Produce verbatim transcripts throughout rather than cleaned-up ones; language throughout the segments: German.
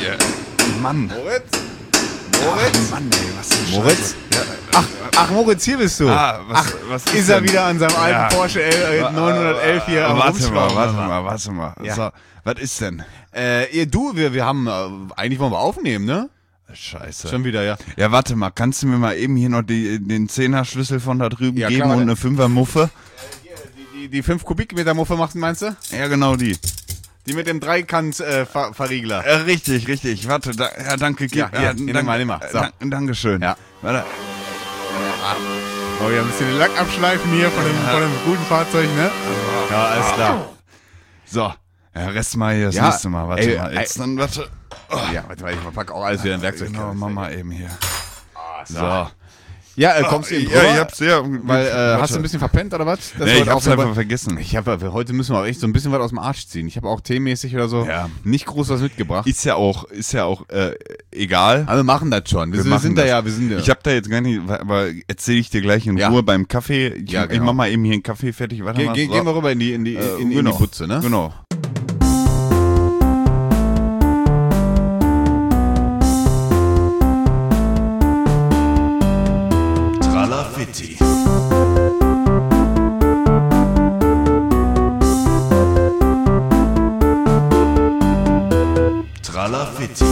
hier. Mann. Moritz? Moritz? Ach, Mann, ey, was ist Moritz? Ja, Ach, ach, Moritz, hier bist du. Ah, was, ach, was ist, ist er denn? wieder an seinem alten Ja. Porsche äh, neunhundertelf hier am Warte mal, Rumschrauben, warte oder? mal, warte mal. Ja. So, was ist denn? Äh, ihr, du, wir, wir haben, äh, eigentlich wollen wir aufnehmen, ne? Scheiße. Schon wieder, ja. Ja, warte mal, kannst du mir mal eben hier noch die, den Zehner-Schlüssel von da drüben Ja, geben klar, und ne. eine Fünfer-Muffe? Die, die, die fünf Kubikmeter Muffe machst, meinst du? Ja, genau die. Die mit dem Dreikant-Verriegler. Äh, richtig, richtig. Warte, da, ja, danke. Ja, ja, nimm mal, nimm mal. So. Dank, Dankeschön. Ja. Warte. Oh, wir haben ein bisschen den Lack abschleifen hier von dem, von dem guten Fahrzeug, ne? Ja, alles klar. So, ja, Rest mal hier das Ja, nächste Mal. Warte ey, mal, jetzt ey. dann, warte. Ja, warte mal, ich pack auch alles wieder in den Werkzeug. Genau, mach mal eben hier. So. Ja, äh, kommst du eben Ja, drüber? ich hab's ja. Weil, äh, hast du ein bisschen verpennt oder was? Das Nee, ich heute hab's auch- einfach vergessen. Ich habe heute müssen wir auch echt so ein bisschen was aus dem Arsch ziehen. Ich habe auch teemäßig oder so Ja. nicht groß was mitgebracht. Ist ja auch, ist ja auch äh, egal. Aber wir machen das schon. Wir, Wir sind, machen sind da das. ja, wir sind ja. Ich habe da jetzt gar nicht, aber erzähle ich dir gleich in Ja. Ruhe beim Kaffee. Ich, Ja, ich genau. mach mal eben hier einen Kaffee fertig. Warte Ge mal. ge so. Gehen wir rüber in die in die Äh, in, in genau, die Butze, ne? Genau. Tralafitti. Tralafitti.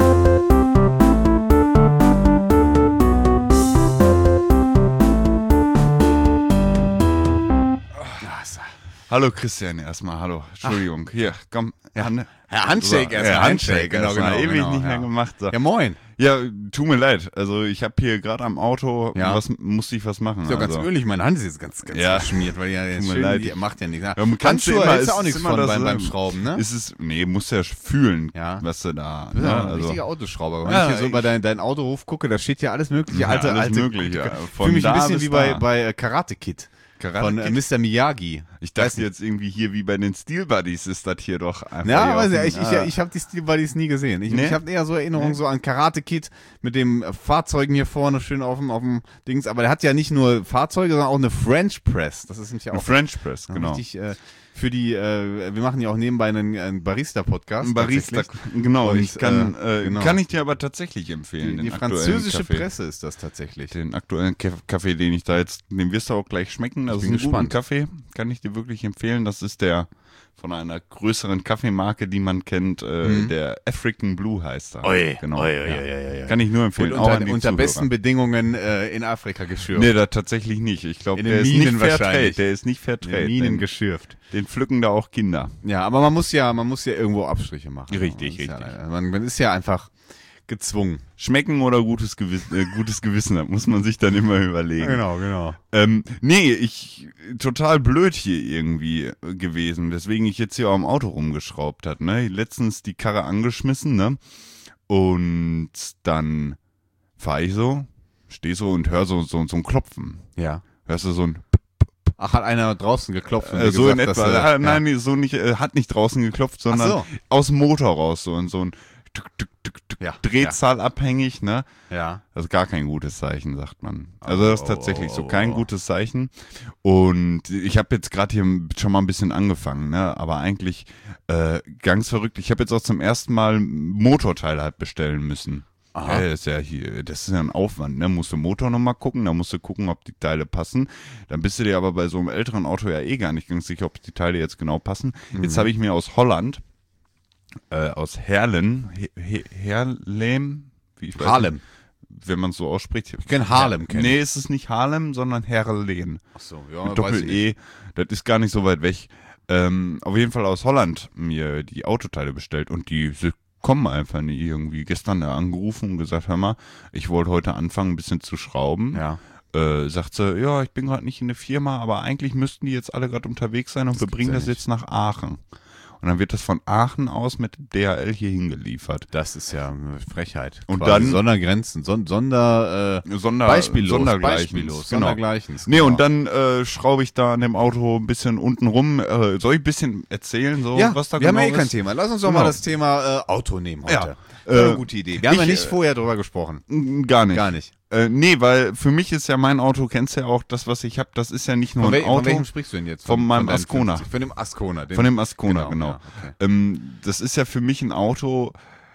Hallo Christian erstmal, hallo. Entschuldigung. Hier, komm. Ja, ne? Ja, Handshake So, erstmal, ja, Handshake, Handshake, genau, erstmal. genau, Ewig genau, nicht mehr ja. gemacht. So. Ja, moin. Ja, tut mir leid. Also ich habe hier gerade am Auto, Ja. was musste ich was machen. Ist ja ganz also. ölig, meine Hand ist jetzt ganz, ganz Ja. verschmiert, weil ja jetzt Tut mir schön, leid. die macht ja nichts. Ja, man kann's Handschuhe immer- hältst du es auch ist nichts immer von das, beim, beim ähm, Schrauben, ne? Ist es, nee, musst ja fühlen, Ja. was du da. Du bist Ne? ja ein Also, richtiger Autoschrauber. Wenn Ja, ich hier so ich- bei dein, dein Autoruf gucke, da steht ja alles mögliche. Ja, alte, alles alte, mögliche, ja. Ich Von fühle mich ein da bisschen bis wie bei, da. bei äh, Karate Kid. Karate Von äh, Kid? Mister Miyagi. Ich dachte jetzt irgendwie hier wie bei den Steel Buddies ist das hier doch einfach. Ja, hier weiß auf ich, dem- ich, ich, ah. ich habe die Steel Buddies nie gesehen. Ich, Nee? ich habe eher so Erinnerungen Nee? so an Karate Kid mit dem äh, Fahrzeugen hier vorne schön auf dem, auf dem Dings. Aber der hat ja nicht nur Fahrzeuge, sondern auch eine French Press. Das ist nämlich ja Ein auch French Press, ja, genau. richtig äh, für die, äh, wir machen ja auch nebenbei einen, einen Barista-Podcast. Ein Barista, tatsächlich. genau. Und, ich kann, äh, äh, genau. kann ich dir aber tatsächlich empfehlen. Die, den die aktuellen französische Kaffee. Presse ist das tatsächlich. Den aktuellen Kaff- Kaffee, den ich da jetzt, den wirst du auch gleich schmecken. Das Ich ist bin ein guter gespannt. Kaffee, kann ich dir wirklich empfehlen. Das ist der von einer größeren Kaffeemarke, die man kennt. Äh, Mhm. Der African Blue heißt er. Oi, genau. oi, oi, ja. oi, oi, oi. Kann ich nur empfehlen. Und auch an unter, die unter Zuhörer. besten Bedingungen äh, in Afrika geschürft. Nee, da tatsächlich nicht. Ich glaube, In der den ist Minen nicht Fairtrade. wahrscheinlich. Der ist nicht In Fairtrade. den Minen Den, geschürft. den pflücken da auch Kinder. Ja, aber man muss ja, man muss ja irgendwo Abstriche machen. Richtig, Man ist richtig. Ja, man, man ist ja einfach gezwungen. Schmecken oder gutes Gewissen, äh, gutes Gewissen, das muss man sich dann immer überlegen. Genau, genau. Ähm, nee, ich, total blöd hier irgendwie äh, gewesen, weswegen ich jetzt hier auch am Auto rumgeschraubt hat, ne? Letztens die Karre angeschmissen, ne? Und dann fahr ich so, steh so und hör so, so, so ein Klopfen. Ja. Hörst du so ein, Ach, hat einer draußen geklopft und äh, dir so gesagt, in etwa, dass, äh, ah, nein, nee, so nicht, äh, hat nicht draußen geklopft, sondern so. aus dem Motor raus, so und so ein tuk, tuk, tuk, tuk, Ja, Drehzahl abhängig, ne? Ja. Das ist gar kein gutes Zeichen, sagt man. Also das ist Oh, tatsächlich oh, so oh, kein oh. gutes Zeichen. Und ich habe jetzt gerade hier schon mal ein bisschen angefangen, ne? Aber eigentlich äh, ganz verrückt. Ich habe jetzt auch zum ersten Mal Motorteile halt bestellen müssen. Aha. Ja, das ist ja hier, das ist ja ein Aufwand, ne? Musst du Motor nochmal gucken, da musst du gucken, ob die Teile passen. Dann bist du dir aber bei so einem älteren Auto ja eh gar nicht ganz sicher, ob die Teile jetzt genau passen. Mhm. Jetzt habe ich mir aus Holland, äh, aus Herlen, He He Herlem, wie ich weiß Harlem. nicht, wenn man es so ausspricht. Ich kenn Harlem, kenn Nee, es ist nicht Harlem, sondern Herlen. Ach so, ja, Mit weiß ich nicht. Doppel-E, das ist gar nicht so weit weg. Ähm, auf jeden Fall aus Holland mir die Autoteile bestellt und die sie kommen einfach nicht irgendwie. Gestern da angerufen und gesagt, hör mal, ich wollte heute anfangen, ein bisschen zu schrauben. Ja. Äh, sagt sie, ja, ich bin gerade nicht in der Firma, aber eigentlich müssten die jetzt alle gerade unterwegs sein und wir gibt's bringen ja das nicht. jetzt nach Aachen. Und dann wird das von Aachen aus mit D H L hier hingeliefert. Das ist ja eine Frechheit. Und Quasi dann- Sondergrenzen, Son Sonder, äh, Sonder, Beispiellos, Sondergleichens, Beispiellos, genau. Sondergleichens. Nee, genau. und dann äh, schraube ich da an dem Auto ein bisschen unten rum. Äh, soll ich ein bisschen erzählen, so ja, was da wir genau haben ja eh kein ist? Thema. Lass uns doch Genau. mal das Thema äh, Auto nehmen heute. Ja. Das ist eine Äh, gute Idee. Wir haben ich, ja nicht äh, vorher drüber gesprochen. Mm, Gar nicht. Gar nicht. Äh, nee, weil für mich ist ja mein Auto, kennst du ja auch, das, was ich habe, das ist ja nicht nur Von, ein wel von Auto. welchem sprichst du denn jetzt? Von meinem deinem Ascona. fünfzig? Von dem Ascona. Den, Von dem Ascona, genau. ja, okay. ähm, das ist ja für mich ein Auto,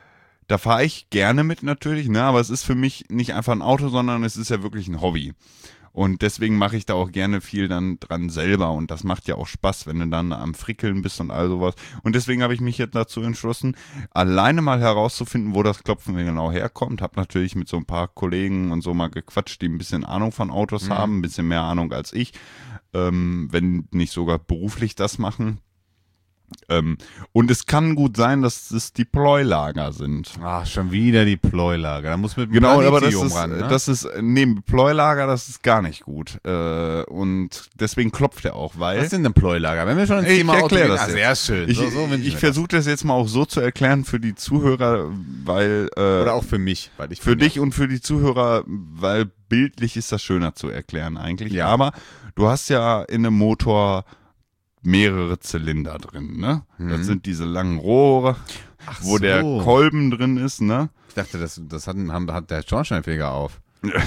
da fahre ich gerne mit natürlich, ne? Aber es ist für mich nicht einfach ein Auto, sondern es ist ja wirklich ein Hobby. Und deswegen mache ich da auch gerne viel dann dran selber und das macht ja auch Spaß, wenn du dann am Frickeln bist und all sowas. Und deswegen habe ich mich jetzt dazu entschlossen, alleine mal herauszufinden, wo das Klopfen genau herkommt. Habe natürlich mit so ein paar Kollegen und so mal gequatscht, die ein bisschen Ahnung von Autos Mhm. haben, ein bisschen mehr Ahnung als ich, ähm, wenn nicht sogar beruflich das machen. Ähm, und es kann gut sein, dass es die Pleuelager sind. Ach, schon wieder die Pleulager. Da muss mit dem Genau, aber das Lithium ist, ran, ne? das ist, neben Pleulager, das ist gar nicht gut. Äh, und deswegen klopft er auch, weil. Was sind denn Pleulager? Wenn wir schon ins Ich Thema Auto erkläre gehen, das ah, jetzt. sehr schön. Ich, so, so wünsche ich mir das. versuche das jetzt mal auch so zu erklären für die Zuhörer, weil äh, Oder auch für mich, weil ich für bin dich und für die Zuhörer, weil bildlich ist das schöner zu erklären eigentlich. Ja. Aber du hast ja in einem Motor mehrere Zylinder drin, ne? Mhm. Das sind diese langen Rohre, Ach wo so. der Kolben drin ist, ne? Ich dachte, das, das hat, haben- hat der Schornsteinfeger auf.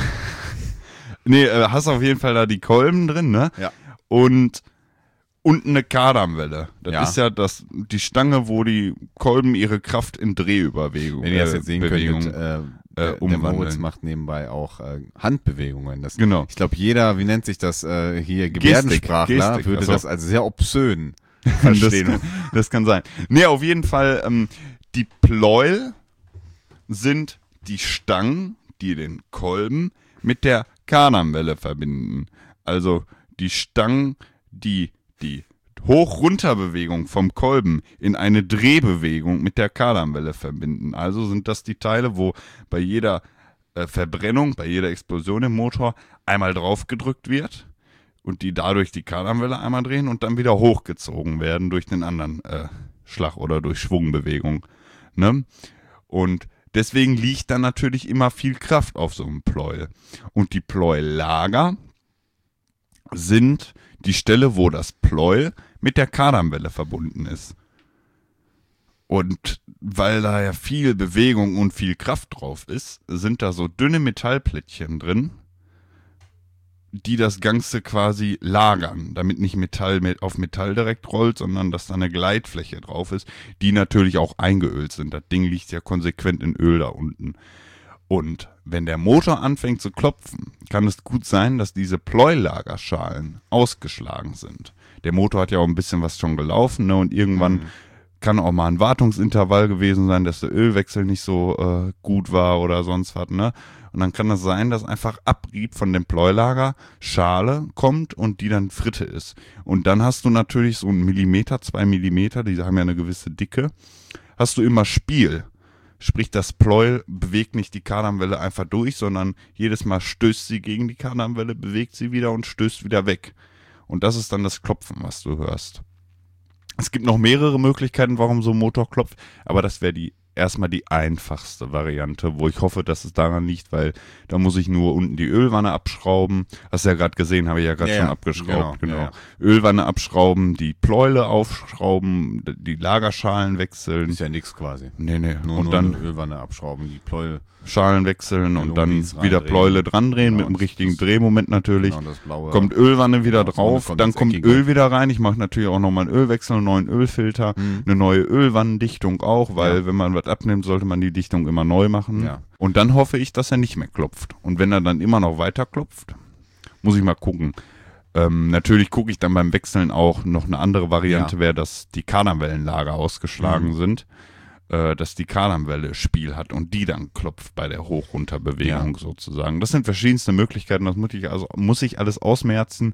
Nee, äh, hast auf jeden Fall da die Kolben drin, ne? Ja. Und unten eine Kardanwelle. Das Ja. ist ja das, die Stange, wo die Kolben ihre Kraft in Drehüberbewegung, Wenn ihr das äh, jetzt sehen Bewegung, könntet, äh, der, der umwandeln. Moritz macht nebenbei auch äh, Handbewegungen. Das, Genau. Ich glaube, jeder, wie nennt sich das äh, hier, Gebärdensprachler, Gestik, würde also- das als sehr obszön Das, verstehen. das kann sein. Nee, auf jeden Fall, ähm, die Pleuel sind die Stangen, die den Kolben mit der Kardanwelle verbinden. Also die Stangen, die die Hoch-Runter-Bewegung vom Kolben in eine Drehbewegung mit der Kardanwelle verbinden. Also sind das die Teile, wo bei jeder äh, Verbrennung, bei jeder Explosion im Motor einmal drauf gedrückt wird und die dadurch die Kardanwelle einmal drehen und dann wieder hochgezogen werden durch den anderen äh, Schlag oder durch Schwungbewegung. Ne? Und deswegen liegt dann natürlich immer viel Kraft auf so einem Pleuel. Und die Pleuellager sind die Stelle, wo das Pleuel mit der Kardanwelle verbunden ist. Und weil da ja viel Bewegung und viel Kraft drauf ist, sind da so dünne Metallplättchen drin, die das Ganze quasi lagern, damit nicht Metall mit auf Metall direkt rollt, sondern dass da eine Gleitfläche drauf ist, die natürlich auch eingeölt sind. Das Ding liegt ja konsequent in Öl da unten. Und wenn der Motor anfängt zu klopfen, kann es gut sein, dass diese Pleuellagerschalen ausgeschlagen sind. Der Motor hat ja auch ein bisschen was schon gelaufen, ne? Und irgendwann Mhm. kann auch mal ein Wartungsintervall gewesen sein, dass der Ölwechsel nicht so äh, gut war oder sonst was, ne? Und dann kann das sein, dass einfach Abrieb von dem Pleuellager Schale kommt und die dann Fritte ist. Und dann hast du natürlich so einen Millimeter, zwei Millimeter, die haben ja eine gewisse Dicke, hast du immer Spiel. Sprich, das Pleuel bewegt nicht die Kardanwelle einfach durch, sondern jedes Mal stößt sie gegen die Kardanwelle, bewegt sie wieder und stößt wieder weg. Und das ist dann das Klopfen, was du hörst. Es gibt noch mehrere Möglichkeiten, warum so ein Motor klopft, aber das wäre die erstmal die einfachste Variante, wo ich hoffe, dass es daran liegt, weil da muss ich nur unten die Ölwanne abschrauben. Hast du ja gerade gesehen, habe ich ja gerade Ja, schon ja. abgeschraubt. Genau, Genau. ja, Ölwanne abschrauben, die Pleule aufschrauben, die Lagerschalen wechseln. Ist ja nix quasi. Nee, nee. Nur, und nur dann eine Ölwanne abschrauben, die Pleuel. Schalen wechseln und dann Longleads wieder reindrehen. Pleule dran drehen Genau, mit dem das- richtigen das- Drehmoment natürlich. Genau, das blaue. Kommt Ölwanne wieder Genau, drauf, vorne kommt dann das kommt Eckige. Öl wieder rein. Ich mache natürlich auch nochmal einen Ölwechsel, einen neuen Ölfilter, Mhm. eine neue Ölwannendichtung auch, weil Ja. wenn man was abnimmt, sollte man die Dichtung immer neu machen. Ja. Und dann hoffe ich, dass er nicht mehr klopft. Und wenn er dann immer noch weiter klopft, muss ich mal gucken. Ähm, natürlich gucke ich dann beim Wechseln auch noch eine andere Variante, Ja. wäre, dass die Kardanwellenlager ausgeschlagen Mhm. sind, äh, dass die Kardanwelle Spiel hat und die dann klopft bei der Hoch-Runter-Bewegung sozusagen. Das sind verschiedenste Möglichkeiten, das muss ich, also, muss ich alles ausmerzen.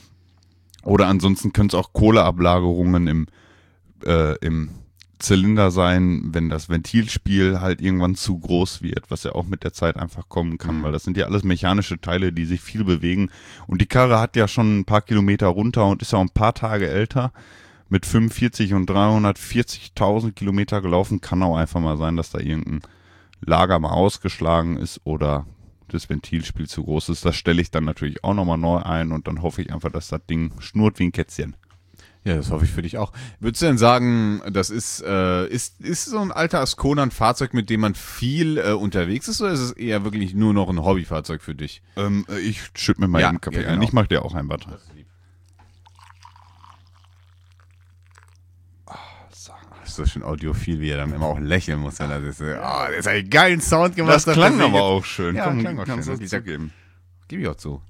Oder ansonsten können es auch Kohleablagerungen im, äh, im Zylinder sein, wenn das Ventilspiel halt irgendwann zu groß wird, was ja auch mit der Zeit einfach kommen kann, Mhm. weil das sind ja alles mechanische Teile, die sich viel bewegen. Und die Karre hat ja schon ein paar Kilometer runter und ist ja auch ein paar Tage älter. Mit fünfundvierzig und dreihundertvierzigtausend Kilometer gelaufen, kann auch einfach mal sein, dass da irgendein Lager mal ausgeschlagen ist oder das Ventilspiel zu groß ist. Das stelle ich dann natürlich auch nochmal neu ein und dann hoffe ich einfach, dass das Ding schnurrt wie ein Kätzchen. Ja, das hoffe ich für dich auch. Würdest du denn sagen, das ist, äh, ist, ist so ein alter Ascona ein Fahrzeug, mit dem man viel äh, unterwegs ist, oder ist es eher wirklich nur noch ein Hobbyfahrzeug für dich? Ähm, ich schütte mir mal Ja, eben Kaffee ja, ein. genau. Ich mache dir auch ein Butter. So. Das ist so schön audiophil, wie er dann immer auch lächeln muss. Wenn er das, oh, das ist einen geilen Sound gemacht. Das klang aber auch schön. Ja, Komm, klang auch kannst schön. du Ich zugeben. Gebe ich auch zu.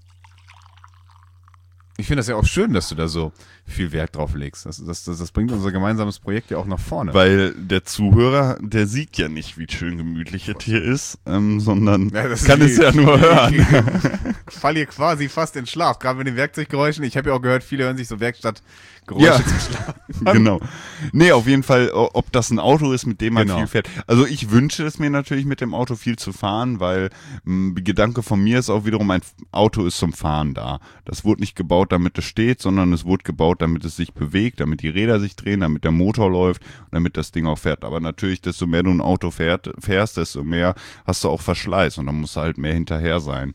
Ich finde das ja auch schön, dass du da so viel Wert drauf legst. Das, das, das, das bringt unser gemeinsames Projekt ja auch nach vorne. Weil der Zuhörer, der sieht ja nicht, wie schön gemütlich es hier ist, ähm, sondern Ja, das kann ist es ja wie- nur hören. Ich falle hier quasi fast in Schlaf, gerade mit den Werkzeuggeräuschen. Ich habe ja auch gehört, viele hören sich so Werkstattgeräusche Ja. zum Schlafen. Genau. Nee, auf jeden Fall, o- ob das ein Auto ist, mit dem man Genau. viel fährt. Also ich wünsche es mir natürlich, mit dem Auto viel zu fahren, weil mh, Gedanke von mir ist auch wiederum, ein Auto ist zum Fahren da. Das wurde nicht gebaut, damit es steht, sondern es wurde gebaut, damit es sich bewegt, damit die Räder sich drehen, damit der Motor läuft und damit das Ding auch fährt. Aber natürlich, desto mehr du ein Auto fährt, fährst, desto mehr hast du auch Verschleiß und dann musst du halt mehr hinterher sein.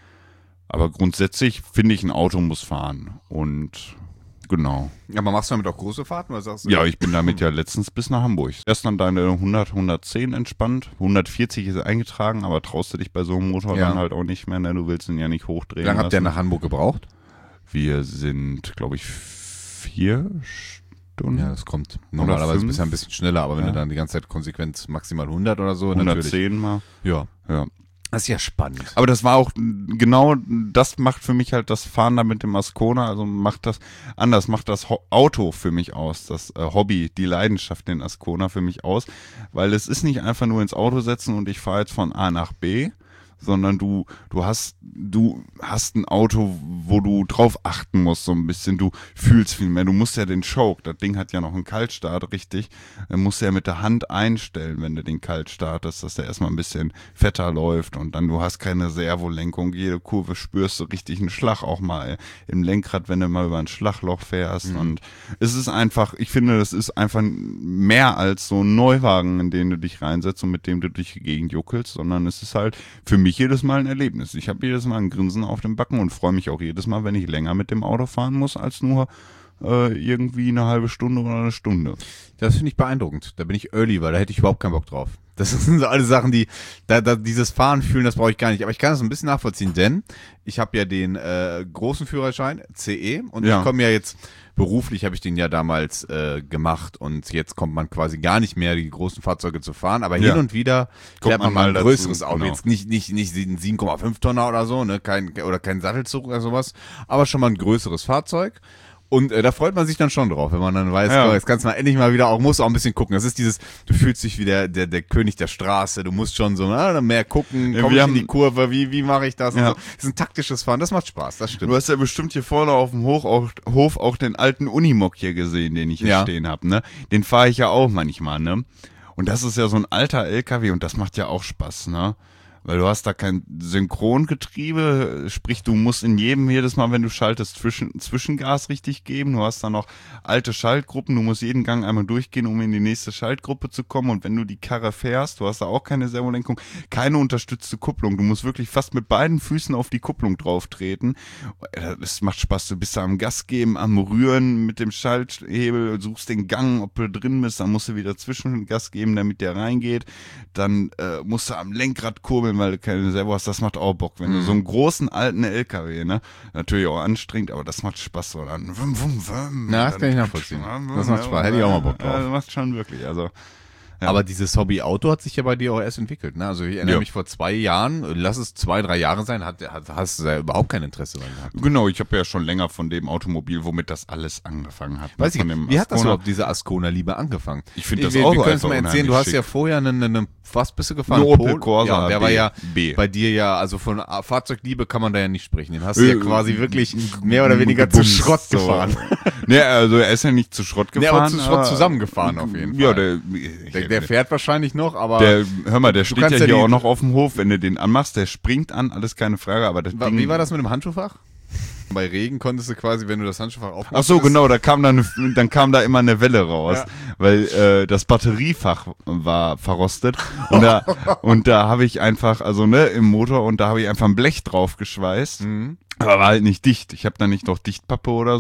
Aber grundsätzlich finde ich, ein Auto muss fahren und genau. Ja, aber machst du damit auch große Fahrten oder sagst du? Ja, ich bin damit ja letztens bis nach Hamburg. Erst dann deine hundert, hundertzehn entspannt. hundertvierzig ist eingetragen, aber traust du dich bei so einem Motor Ja. dann halt auch nicht mehr, ne? Du willst ihn ja nicht Wie hochdrehen lange habt ihr lassen. nach Hamburg gebraucht? Wir sind, glaube ich, vier Stunden. Ja, das kommt normalerweise fünf. bisher ein bisschen schneller, aber wenn Ja. du dann die ganze Zeit konsequent maximal hundert oder so, natürlich. hundertzehn mal. Ja. Ja. Das ist ja spannend. Aber das war auch, genau das macht für mich halt das Fahren da mit dem Ascona, also macht das anders, macht das Ho- Auto für mich aus, das äh, Hobby, die Leidenschaft, den Ascona für mich aus, weil es ist nicht einfach nur ins Auto setzen und ich fahre jetzt von A nach B, sondern du, du hast, du hast ein Auto, wo du drauf achten musst, so ein bisschen, du fühlst viel mehr, du musst ja den Choke, das Ding hat ja noch einen Kaltstart, richtig, dann musst du ja mit der Hand einstellen, wenn du den kalt startest, dass der erstmal ein bisschen fetter läuft und dann, du hast keine Servolenkung, jede Kurve spürst du richtig einen Schlag auch mal im Lenkrad, wenn du mal über ein Schlagloch fährst Mhm. und es ist einfach, ich finde, das ist einfach mehr als so ein Neuwagen, in den du dich reinsetzt und mit dem du durch die Gegend juckelst, sondern es ist halt für mich jedes Mal ein Erlebnis. Ich habe jedes Mal ein Grinsen auf dem Backen und freue mich auch jedes Mal, wenn ich länger mit dem Auto fahren muss, als nur äh, irgendwie eine halbe Stunde oder eine Stunde. Das finde ich beeindruckend. Da bin ich early, weil da hätte ich überhaupt keinen Bock drauf. Das sind so alle Sachen, die, da, da dieses Fahren fühlen, das brauche ich gar nicht. Aber ich kann das ein bisschen nachvollziehen, denn ich habe ja den äh, großen Führerschein, C E, und Ja. ich komme ja jetzt, beruflich habe ich den ja damals äh, gemacht und jetzt kommt man quasi gar nicht mehr, die großen Fahrzeuge zu fahren, aber Ja. hin und wieder Kommt fährt man man mal ein mal größeres dazu, Auto. genau. Jetzt nicht, nicht, nicht ein sieben Komma fünf Tonner oder so, ne, kein, oder kein Sattelzug oder sowas, aber schon mal ein größeres Fahrzeug. Und äh, da freut man sich dann schon drauf, wenn man dann weiß, Ja. oh, jetzt kannst du mal endlich mal wieder auch, musst auch ein bisschen gucken. Das ist dieses, du fühlst dich wie der, der, der König der Straße, du musst schon so na, mehr gucken, Ja, komm wir ich haben- in die Kurve, wie, wie mache ich das? Ja. Und so. Das ist ein taktisches Fahren, das macht Spaß, das stimmt. Du hast ja bestimmt hier vorne auf dem Hoch auch, Hof auch den alten Unimog hier gesehen, den ich hier Ja. stehen habe, ne? Den fahre ich ja auch manchmal, ne? Und das ist ja so ein alter L K W und das macht ja auch Spaß, ne? Weil du hast da kein Synchrongetriebe, sprich du musst in jedem jedes Mal, wenn du schaltest, zwischen, Zwischengas richtig geben. Du hast da noch alte Schaltgruppen, du musst jeden Gang einmal durchgehen, um in die nächste Schaltgruppe zu kommen. Und wenn du die Karre fährst, du hast da auch keine Servolenkung, keine unterstützte Kupplung. Du musst wirklich fast mit beiden Füßen auf die Kupplung drauf treten. Es macht Spaß, du bist da am Gas geben, am Rühren mit dem Schalthebel, suchst den Gang, ob du drin bist, dann musst du wieder Zwischengas geben, damit der reingeht. Dann äh, musst du am Lenkrad kurbeln, weil du keine Servo hast, das macht auch Bock. Wenn du so einen großen alten L K W, ne, natürlich auch anstrengend, aber das macht Spaß so dann. Wum, wum, wum, Na, das dann- kann ich nachvollziehen. Das macht Spaß, hätte ich auch mal Bock drauf. Ja, das macht schon wirklich, also. Ja. Aber dieses Hobby Auto hat sich ja bei dir auch erst entwickelt, ne? Also ich erinnere Ja. mich vor zwei Jahren, lass es zwei, drei Jahre sein, hat, hat, hast du da überhaupt kein Interesse dran gehabt. Genau, ich habe ja schon länger von dem Automobil, womit das alles angefangen hat. ne, Weiß ich, von dem wie hat das Ascona. überhaupt, diese Ascona-Liebe angefangen? Ich finde das wir, Auto Wir können es einfach mal erzählen, du unheimlich hast ja schick. vorher einen, einen was bist du gefahren? Eine Opel Pol? Corsa Ja, der B. war ja B. bei dir ja, also von A- Fahrzeugliebe kann man da ja nicht sprechen. Den hast du Äh, ja quasi wirklich mehr oder weniger zu gebumst, Schrott so. gefahren. Ne, also er ist ja nicht zu Schrott Nee, gefahren. aber zu Schrott zusammengefahren auf jeden Ja, Fall. der, Der, der fährt wahrscheinlich noch, aber der, hör mal, der steht kannst ja ja hier die- auch noch auf dem Hof, wenn du den anmachst, der springt an, alles keine Frage, aber das Wa- Ding, wie war das mit dem Handschuhfach? Bei Regen konntest du quasi, wenn du das Handschuhfach aufmachst. Ach so, genau, da kam dann, dann kam da immer eine Welle raus, Ja. weil äh, das Batteriefach war verrostet und da und da habe ich einfach, also ne, im Motor und da habe ich einfach ein Blech drauf geschweißt, Mhm. aber war halt nicht dicht. Ich habe da nicht noch Dichtpappe oder so, äh,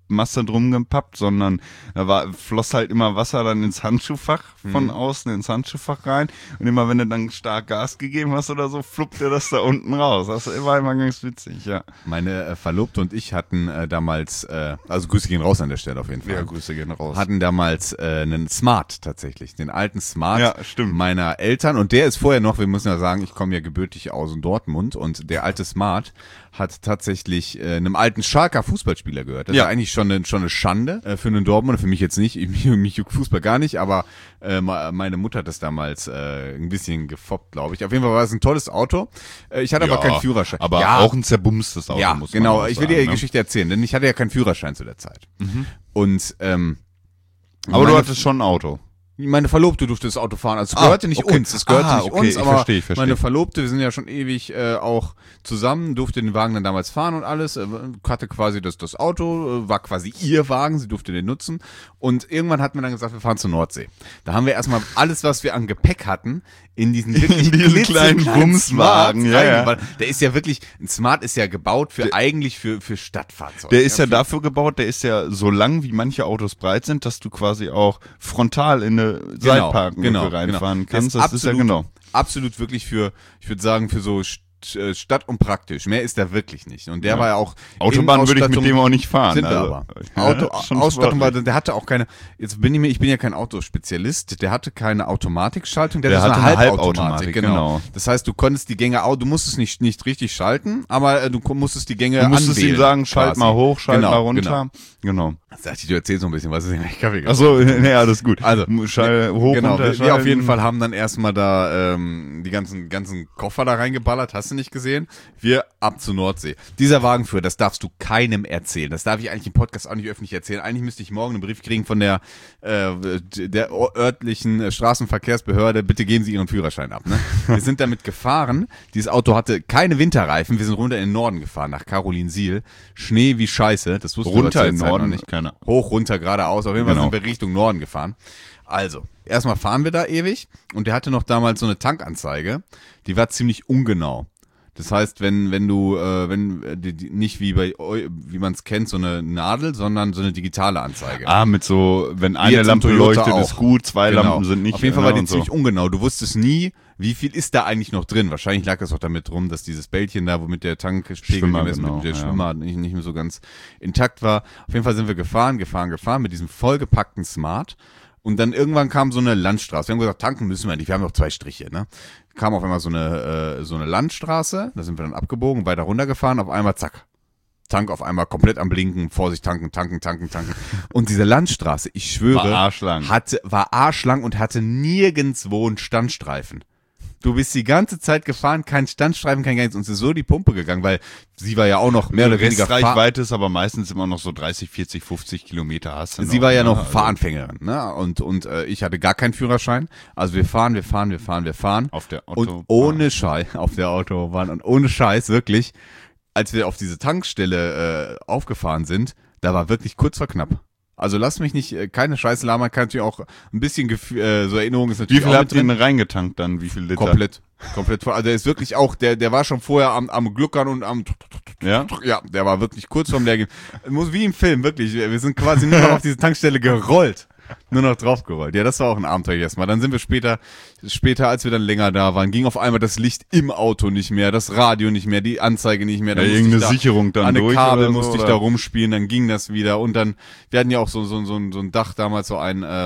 Masse drum gepappt, sondern da war, floss halt immer Wasser dann ins Handschuhfach von mhm. außen ins Handschuhfach rein und immer wenn du dann stark Gas gegeben hast oder so, fluppte das da unten raus. Das war immer ganz witzig, ja. Meine äh, Verlobte und ich hatten äh, damals, äh, also Grüße gehen raus an der Stelle auf jeden Fall. Ja, Grüße gehen raus. Hatten damals äh, einen Smart tatsächlich, den alten Smart ja, stimmt. meiner Eltern und der ist vorher noch, wir müssen ja sagen, ich komme ja gebürtig aus Dortmund und der alte Smart hat tatsächlich äh, einem alten Schalker Fußballspieler gehört. Das ja. ist eigentlich schon eine, schon eine Schande äh, für einen Dortmunder, für mich jetzt nicht, ich, mich juckt Fußball gar nicht, aber äh, meine Mutter hat das damals äh, ein bisschen gefoppt, glaube ich. Auf jeden Fall war es ein tolles Auto. Äh, ich hatte ja, aber keinen Führerschein. Aber ja, auch ein zerbumstes Auto, ja, muss man genau. auch Ich will sagen, dir die ne? Geschichte erzählen, denn ich hatte ja keinen Führerschein zu der Zeit. Mhm. Und ähm, aber meine, du hattest schon ein Auto. Meine Verlobte durfte das Auto fahren. Also es ah, gehörte nicht okay. uns, es gehörte ah, nicht okay, uns, ich aber verstehe, ich verstehe. meine Verlobte, wir sind ja schon ewig äh, auch zusammen, durfte den Wagen dann damals fahren und alles, äh, hatte quasi das, das Auto, äh, war quasi ihr Wagen, sie durfte den nutzen und irgendwann hat man dann gesagt, wir fahren zur Nordsee. Da haben wir erstmal alles, was wir an Gepäck hatten, in diesen wirklich in diesen kleinen Bumswagen, ja, ja. Der ist ja wirklich, ein Smart ist ja gebaut für der, eigentlich für für Stadtfahrzeuge. Der ist ja, ja dafür gebaut, der ist ja so lang, wie manche Autos breit sind, dass du quasi auch frontal in eine genau, Seitparken genau, reinfahren genau. kannst. Das, das ist, absolut, ist ja genau. Absolut wirklich für, ich würde sagen, für so Stadt und praktisch. Mehr ist da wirklich nicht. Und der ja. war ja auch. Autobahn würde ich mit dem auch nicht fahren. Sind also, wir aber. Auto, ja, Ausstattung war, der hatte auch keine, jetzt bin ich mir, ich bin ja kein Autospezialist, der hatte keine Automatikschaltung, der, der hatte eine eine Halbautomatik, Halbautomatik, genau. genau. Das heißt, du konntest die Gänge, du musstest nicht, nicht richtig schalten, aber du musstest die Gänge Du musstest anwählen, ihm sagen, schalt quasi. mal hoch, schalt genau, mal runter. Genau. genau. Das dachte ich, du erzählst so ein bisschen, was ist denn eigentlich Kaffee? Achso, ja, alles gut. Also, Schall, hoch, genau, runter, wir, wir auf jeden Fall haben dann erstmal da ähm, die ganzen ganzen Koffer da reingeballert, hast du nicht gesehen? Wir ab zur Nordsee. Dieser Wagenführer, das darfst du keinem erzählen. Das darf ich eigentlich im Podcast auch nicht öffentlich erzählen. Eigentlich müsste ich morgen einen Brief kriegen von der äh, der örtlichen Straßenverkehrsbehörde, bitte geben Sie Ihren Führerschein ab. Ne? Wir sind damit gefahren. Dieses Auto hatte keine Winterreifen. Wir sind runter in den Norden gefahren, nach Carolinsiel. Schnee wie Scheiße. Das wussten wir runter in den Norden, noch nicht. Keine. Hoch, runter, geradeaus. Auf jeden Fall genau. sind wir Richtung Norden gefahren. Also, erstmal fahren wir da ewig und der hatte noch damals so eine Tankanzeige, die war ziemlich ungenau. Das heißt, wenn wenn du äh, wenn äh, die, die, nicht wie bei wie man es kennt so eine Nadel, sondern so eine digitale Anzeige. Ah, mit so wenn Wie eine jetzt im Lampe Toyota leuchtet, auch. ist gut, zwei Genau. Lampen sind nicht. Auf jeden Fall war die und so. ziemlich ungenau. Du wusstest nie, wie viel ist da eigentlich noch drin. Wahrscheinlich lag das auch damit rum, dass dieses Bällchen da, womit der Tankpegel Schwimmer, gemessen genau, mit der ja. Schwimmer nicht, nicht mehr so ganz intakt war. Auf jeden Fall sind wir gefahren, gefahren, gefahren mit diesem vollgepackten Smart. Und dann irgendwann kam so eine Landstraße. Wir haben gesagt, tanken müssen wir nicht. Wir haben noch zwei Striche, ne? Kam auf einmal so eine, äh, so eine Landstraße. Da sind wir dann abgebogen, weiter runtergefahren. Auf einmal, zack. Tank auf einmal komplett am Blinken. Vorsicht, tanken, tanken, tanken, tanken. Und diese Landstraße, ich schwöre, War arschlang. hatte, war arschlang und hatte nirgendwo einen Standstreifen. Du bist die ganze Zeit gefahren, kein Standstreifen, kein gar nichts. Uns ist so die Pumpe gegangen, weil sie war ja auch noch mehr oder weniger Fahr- Restreichweite ist aber meistens immer noch so dreißig, vierzig, fünfzig Kilometer hast du Sie noch, war ja ne? noch Also Fahranfängerin, ne? Und und äh, ich hatte gar keinen Führerschein. Also wir fahren, wir fahren, wir fahren, wir fahren. Auf der Autobahn. Und ohne Scheiß auf der Autobahn und ohne Scheiß wirklich, als wir auf diese Tankstelle äh, aufgefahren sind, da war wirklich kurz vor knapp. Also lass mich nicht, äh, keine Scheiße labern, kann natürlich auch ein bisschen Gefühl, äh, so Erinnerung ist Wie natürlich viel auch habt mit ihr drin. denn reingetankt dann? Wie viel Liter? Komplett. Komplett voll. Also der ist wirklich auch, der, der war schon vorher am, am Gluckern und am, Ja? ja, der war wirklich kurz vorm Leergehen. Muss wie im Film, wirklich. Wir sind quasi nur noch auf diese Tankstelle gerollt. Nur noch draufgerollt. Ja, das war auch ein Abenteuer erstmal. Dann sind wir später, später, als wir dann länger da waren, ging auf einmal das Licht im Auto nicht mehr, das Radio nicht mehr, die Anzeige nicht mehr. Ja, Dann musste irgendeine ich da, Sicherung dann an eine durch Kabel oder so, musste ich oder? da rumspielen, dann ging das wieder. Und dann, wir hatten ja auch so, so, so, ein- so ein Dach damals, so ein, äh,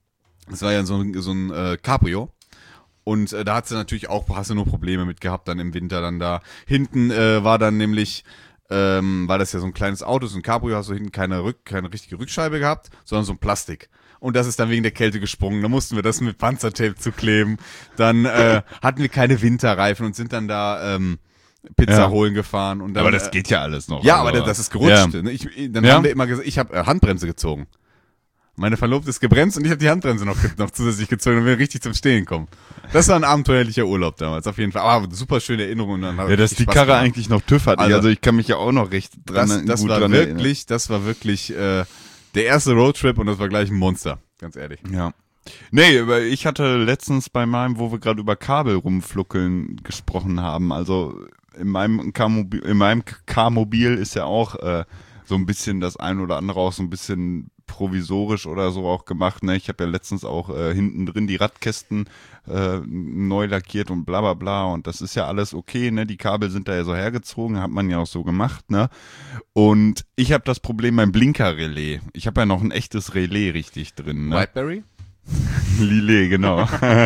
das war ja so ein, so ein äh, Cabrio. Und äh, da hat sie natürlich auch, hast du nur Probleme mit gehabt dann im Winter dann da. Hinten äh, war dann nämlich, ähm, weil das ja so ein kleines Auto ist, ein Cabrio, hast du hinten keine Rück, keine richtige Rückscheibe gehabt, sondern so ein Plastik. Und das ist dann wegen der Kälte gesprungen. Da mussten wir das mit Panzertape zukleben. Dann äh, hatten wir keine Winterreifen und sind dann da ähm, Pizza Ja. holen gefahren. Und dann, Aber das äh, geht ja alles noch. ja, also. aber das ist gerutscht. Ja. Ne? Ich, dann Ja. haben wir immer gesagt, ich habe äh, Handbremse gezogen. Meine Verlobte ist gebremst und ich habe die Handbremse noch, noch zusätzlich gezogen und wir richtig zum Stehen kommen. Das war ein abenteuerlicher Urlaub damals, auf jeden Fall. Aber super schöne Erinnerung. Dann hat Ja, dass richtig die Spaß Karre gemacht. eigentlich noch TÜV hat. Also- Also ich kann mich ja auch noch recht dran, Das, das gut war dran wirklich, das war wirklich äh, der erste Roadtrip und das war gleich ein Monster, ganz ehrlich. erinnern. Ja. Nee, aber ich hatte letztens bei meinem, wo wir gerade über Kabel rumfluckeln gesprochen haben, also in meinem K-Mobil, in meinem K-Mobil ist ja auch äh, so ein bisschen das ein oder andere auch so ein bisschen provisorisch oder so auch gemacht. Ne? Ich habe ja letztens auch äh, hinten drin die Radkästen äh, neu lackiert und bla bla bla und das ist ja alles okay. Ne? Die Kabel sind da ja so hergezogen, hat man ja auch so gemacht. Ne? Und ich habe das Problem beim Blinker-Relais. Ich habe ja noch ein echtes Relais richtig drin. Ne? Whiteberry? Lillet, genau.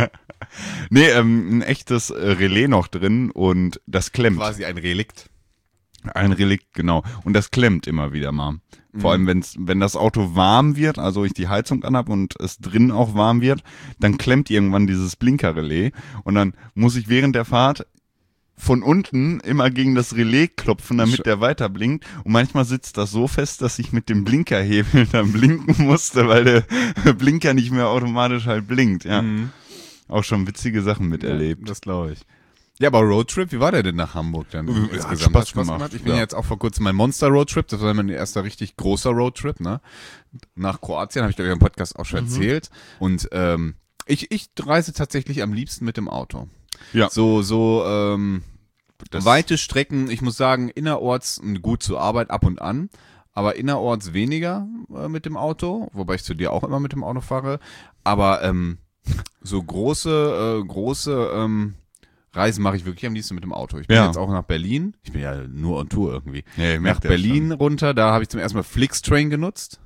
Nee, ähm, ein echtes äh, Relais noch drin und das klemmt. Quasi ein Relikt. Ein Relikt, genau. Und das klemmt immer wieder mal. Vor allem, wenn's, wenn das Auto warm wird, also ich die Heizung anhab und es drin auch warm wird, dann klemmt irgendwann dieses Blinkerrelais und dann muss ich während der Fahrt von unten immer gegen das Relais klopfen, damit Sch- der weiter blinkt. Und manchmal sitzt das so fest, dass ich mit dem Blinkerhebel dann blinken musste, weil der Blinker nicht mehr automatisch halt blinkt. Ja, Mhm. auch schon witzige Sachen miterlebt. Das glaube ich. Ja, aber Roadtrip, wie war der denn nach Hamburg dann? Hat insgesamt? Spaß gemacht, Ich bin ja. ja jetzt auch vor kurzem mein Monster-Roadtrip, das war mein erster richtig großer Roadtrip, ne? Nach Kroatien, habe ich glaube ich im Podcast auch schon Mhm. erzählt. Und ähm, ich, ich reise tatsächlich am liebsten mit dem Auto. Ja. So, so ähm, Das- weite Strecken, ich muss sagen, innerorts gut zur Arbeit ab und an, aber innerorts weniger äh, mit dem Auto, wobei ich zu dir auch immer mit dem Auto fahre. Aber ähm, so große, äh, große ähm, Reisen mache ich wirklich am liebsten mit dem Auto. Ich bin Ja. jetzt auch nach Berlin. Ich bin ja nur on Tour irgendwie. Ja, ich nach merk das Berlin runter, da habe ich zum ersten Mal Flixtrain genutzt.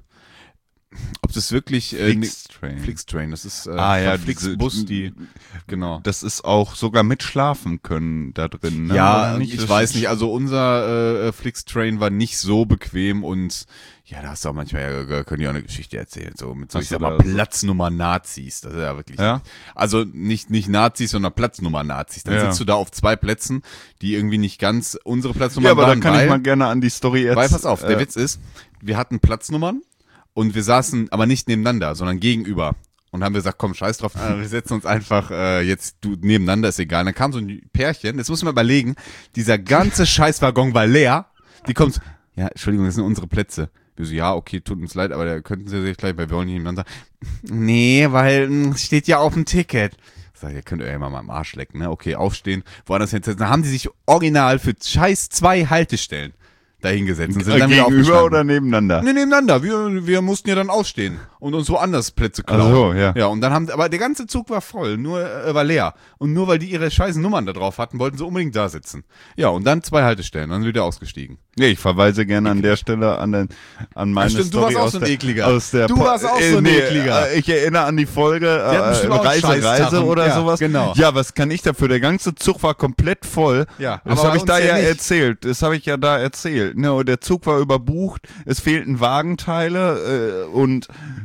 Ob das wirklich äh, ne- Flixtrain. Flixtrain, das ist äh, Ah, ja, von diese- Flixbus, die genau. Das ist auch sogar mit schlafen können da drin. Ne? Ja, Oder nicht? ich Das weiß ist- nicht. Also unser äh, Flixtrain war nicht so bequem und ja, da hast du auch manchmal, ja, können die auch eine Geschichte erzählen, so mit so, Hast ich sag du mal, da- Platznummer Nazis. Das ist ja wirklich, Ja? also nicht, nicht Nazis, sondern Platznummer Nazis. Dann Ja. sitzt du da auf zwei Plätzen, die irgendwie nicht ganz unsere Platznummer Ja, aber da waren, kann weil, ich mal gerne an die Story erzählen. weil, pass auf, der äh, Witz ist, wir hatten Platznummern und wir saßen aber nicht nebeneinander, sondern gegenüber. Und haben wir gesagt, komm, scheiß drauf, äh, wir setzen uns einfach äh, jetzt du nebeneinander, ist egal. Dann kam so ein Pärchen, jetzt muss man überlegen, dieser ganze Scheißwaggon war leer. Die kommt, so, ja, Entschuldigung, das sind unsere Plätze. Wir so, ja, okay, tut uns leid, aber da könnten Sie sich gleich, weil wir wollen nicht nebeneinander. Nee, weil mh, steht ja auf dem Ticket. Ich sag, ihr könnt euch ja mal am Arsch lecken, ne? Okay, aufstehen, woanders hinsetzen. Dann haben die sich original für scheiß zwei Haltestellen dahingesetzt und sind äh, dann wieder gegenüber aufgestanden. oder nebeneinander? Nee, nebeneinander. Wir, wir mussten ja dann ausstehen und uns woanders Plätze klauen. Ach so, ja. Ja, und dann haben, aber der ganze Zug war voll, nur, äh, war leer. Und nur weil die ihre scheiß Nummern da drauf hatten, wollten sie unbedingt da sitzen. Ja, und dann zwei Haltestellen, dann sind wir wieder ausgestiegen. Nee, ich verweise gerne an der Stelle an, den, an meine Ja, stimmt, du Story warst auch aus so ein der, Ekliger. Aus der Du Po- warst auch äh, so ein nee, Ekliger. äh, Ich erinnere an die Folge hatten äh, bestimmt auch Reise, Scheißtag Reise und- oder ja, sowas. genau. Ja, was kann ich dafür? Der ganze Zug war komplett voll. Ja, das aber habe ich uns da ja ja nicht. erzählt. Das habe ich ja da erzählt. Ne, und der Zug war überbucht. Es fehlten Wagenteile äh, und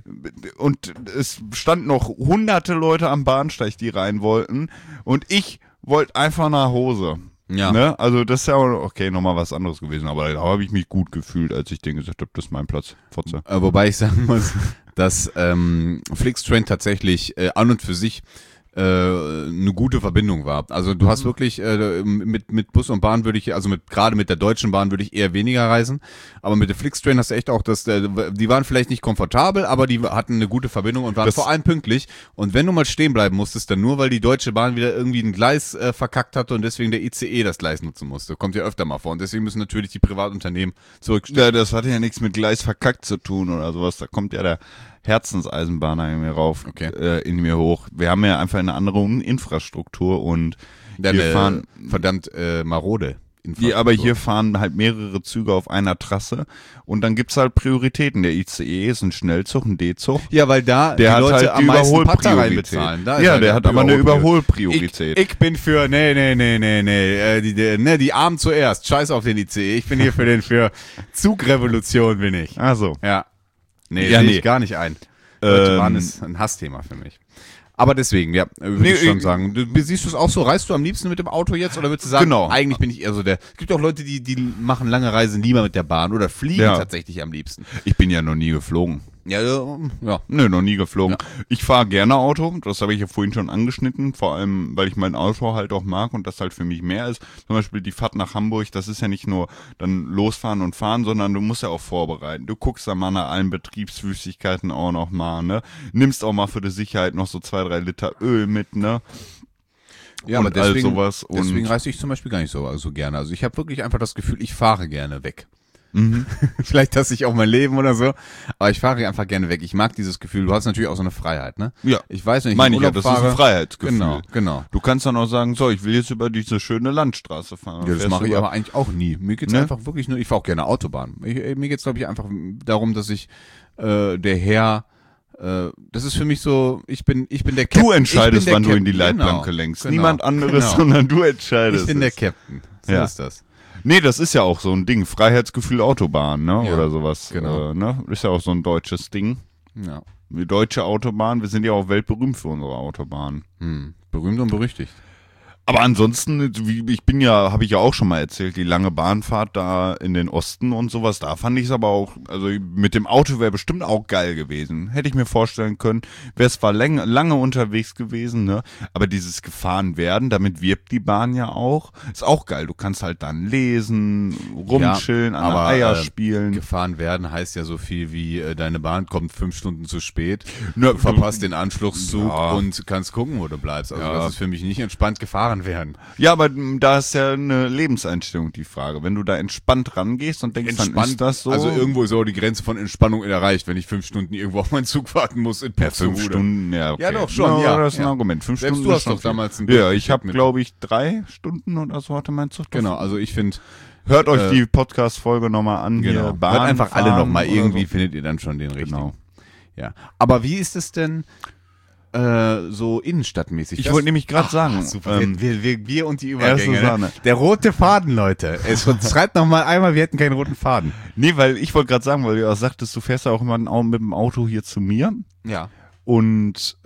und es standen noch hunderte Leute am Bahnsteig, die rein wollten. Und ich wollte einfach nach Hause. Ja. Ne? Also das ist ja auch, okay, nochmal was anderes gewesen, aber da habe ich mich gut gefühlt, als ich denen gesagt habe, das ist mein Platz. Fotze. Äh, wobei ich sagen muss, dass ähm, Flixtrain tatsächlich äh, an und für sich äh, eine gute Verbindung war. Also du hast wirklich äh, mit mit Bus und Bahn würde ich, also mit gerade mit der Deutschen Bahn würde ich eher weniger reisen, aber mit der Flixtrain hast du echt auch, dass äh, die waren vielleicht nicht komfortabel, aber die hatten eine gute Verbindung und waren Das- vor allem pünktlich. Und wenn du mal stehen bleiben musstest, dann nur weil die Deutsche Bahn wieder irgendwie ein Gleis äh, verkackt hatte und deswegen der I C E das Gleis nutzen musste. Kommt ja öfter mal vor und deswegen müssen natürlich die Privatunternehmen zurückstehen. Ja, das hatte ja nichts mit Gleis verkackt zu tun oder sowas. Da kommt ja der Herzenseisenbahner in mir rauf, Okay. äh, in mir hoch. Wir haben ja einfach eine andere Infrastruktur und Dann, wir äh, fahren, verdammt äh, marode. die, aber hier fahren halt mehrere Züge auf einer Trasse und dann gibt's halt Prioritäten. Der I C E ist ein Schnellzug, ein D-Zug. Ja, weil da Der die hat Leute halt am die meisten Patter Überholpriorität. reinbezahlen. Da ist Ja, halt der die hat aber eine Überholpriorität. Überholpriorität. Ich, ich bin für, nee, nee, nee, nee, nee, äh, die, die, ne, die Armen zuerst. Scheiß auf den I C E. Ich bin hier für den, für Zugrevolution bin ich. Also, Ja. Nee, Ja, sehe nee. ich gar nicht ein. Deutsche Ähm, Bahn ist ein Hassthema für mich. Aber deswegen, ja, würde Nee, ich schon ich- sagen. Du, siehst du es auch so? Reist du am liebsten mit dem Auto jetzt oder würdest du sagen, Genau. eigentlich bin ich eher so der, es gibt auch Leute, die, die machen lange Reisen lieber mit der Bahn oder fliegen Ja. tatsächlich am liebsten. ich bin ja noch nie geflogen. Ja, ja, ja. Nö, noch nie geflogen. Ich fahre gerne Auto, das habe ich ja vorhin schon angeschnitten, vor allem, weil ich mein Auto halt auch mag und das halt für mich mehr ist. Zum Beispiel die Fahrt nach Hamburg, das ist ja nicht nur dann losfahren und fahren, sondern du musst ja auch vorbereiten. Du guckst da mal nach allen Betriebsflüssigkeiten auch noch mal, ne? Nimmst auch mal für die Sicherheit noch so zwei, drei Liter Öl mit, ne? Ja, Und aber deswegen, all sowas und- deswegen reise ich zum Beispiel gar nicht so, so gerne. Also ich habe wirklich einfach das Gefühl, ich fahre gerne weg. Mhm. Vielleicht hasse ich auch mein Leben oder so. Aber ich fahre einfach gerne weg. Ich mag dieses Gefühl. Du hast natürlich auch so eine Freiheit, ne? Ja. Ich weiß, wenn ich Meine in ich ja, Urlaub das ist fahre, ein Freiheitsgefühl. Genau, genau. Du kannst dann auch sagen, so, ich will jetzt über diese schöne Landstraße fahren. Ja, das Fährst mache ich über- aber eigentlich auch nie. Mir geht's Ne? einfach wirklich nur, ich fahre auch gerne Autobahn. Ich, äh, mir geht's glaube ich einfach darum, dass ich äh, der Herr, äh, das ist für mich so, ich bin ich bin der Captain. Du entscheidest, ich bin der wann du in die Captain. Leitplanke Genau, lenkst. genau, Niemand anderes, genau. sondern du entscheidest. Ich bin der es. Captain. So Ja. ist das. Nee, das ist ja auch so ein Ding. Freiheitsgefühl Autobahn, ne? Ja, Oder sowas. genau. Äh, ne? Ist ja auch so ein deutsches Ding. Ja. Die deutsche Autobahn, wir sind ja auch weltberühmt für unsere Autobahn. Hm. Berühmt und berüchtigt. Aber ansonsten, wie, ich bin ja, habe ich ja auch schon mal erzählt, die lange Bahnfahrt da in den Osten und sowas, da fand ich es aber auch, also mit dem Auto wäre bestimmt auch geil gewesen. Hätte ich mir vorstellen können, wäre zwar lange, lange unterwegs gewesen, ne, aber dieses gefahren werden, damit wirbt die Bahn ja auch, ist auch geil. Du kannst halt dann lesen, rumchillen, Ja, an der aber, Eier äh, spielen. Gefahren werden heißt ja so viel wie, äh, deine Bahn kommt fünf Stunden zu spät, Ne, du verpasst den Anschlusszug Ja. und kannst gucken, wo du bleibst. Also Ja. das ist für mich nicht entspannt gefahren werden. Ja, aber m, da ist ja eine Lebenseinstellung die Frage. Wenn du da entspannt rangehst und denkst, dann ist das so. Also irgendwo ist auch die Grenze von Entspannung erreicht, wenn ich fünf Stunden irgendwo auf meinen Zug warten muss in ja, fünf Buxtehude. Stunden, ja, okay. Ja, doch, schon, ja, das ist ein ja. Argument. Fünf Selbst Stunden du ist hast schon doch viel. damals ein Ja, ich habe, mit- glaube ich, drei Stunden oder so hatte mein Zug. Genau, also ich finde, Hört euch äh, die Podcast-Folge nochmal an. genau, Hier, Bahn hört einfach alle fahren nochmal, oder irgendwie so. findet ihr dann schon den richtigen. Genau. Ja. Aber wie ist es denn äh, so innenstadtmäßig? Ich Das- wollte nämlich gerade Ah, sagen, super, ähm, wir, wir, wir und die erste Übergänge. Sahne. Ne? Der rote Faden, Leute. Es schreibt noch mal einmal, wir hätten keinen roten Faden. Nee, weil ich wollte gerade sagen, weil du auch sagtest, du fährst ja auch immer mit dem Auto hier zu mir. Ja. Und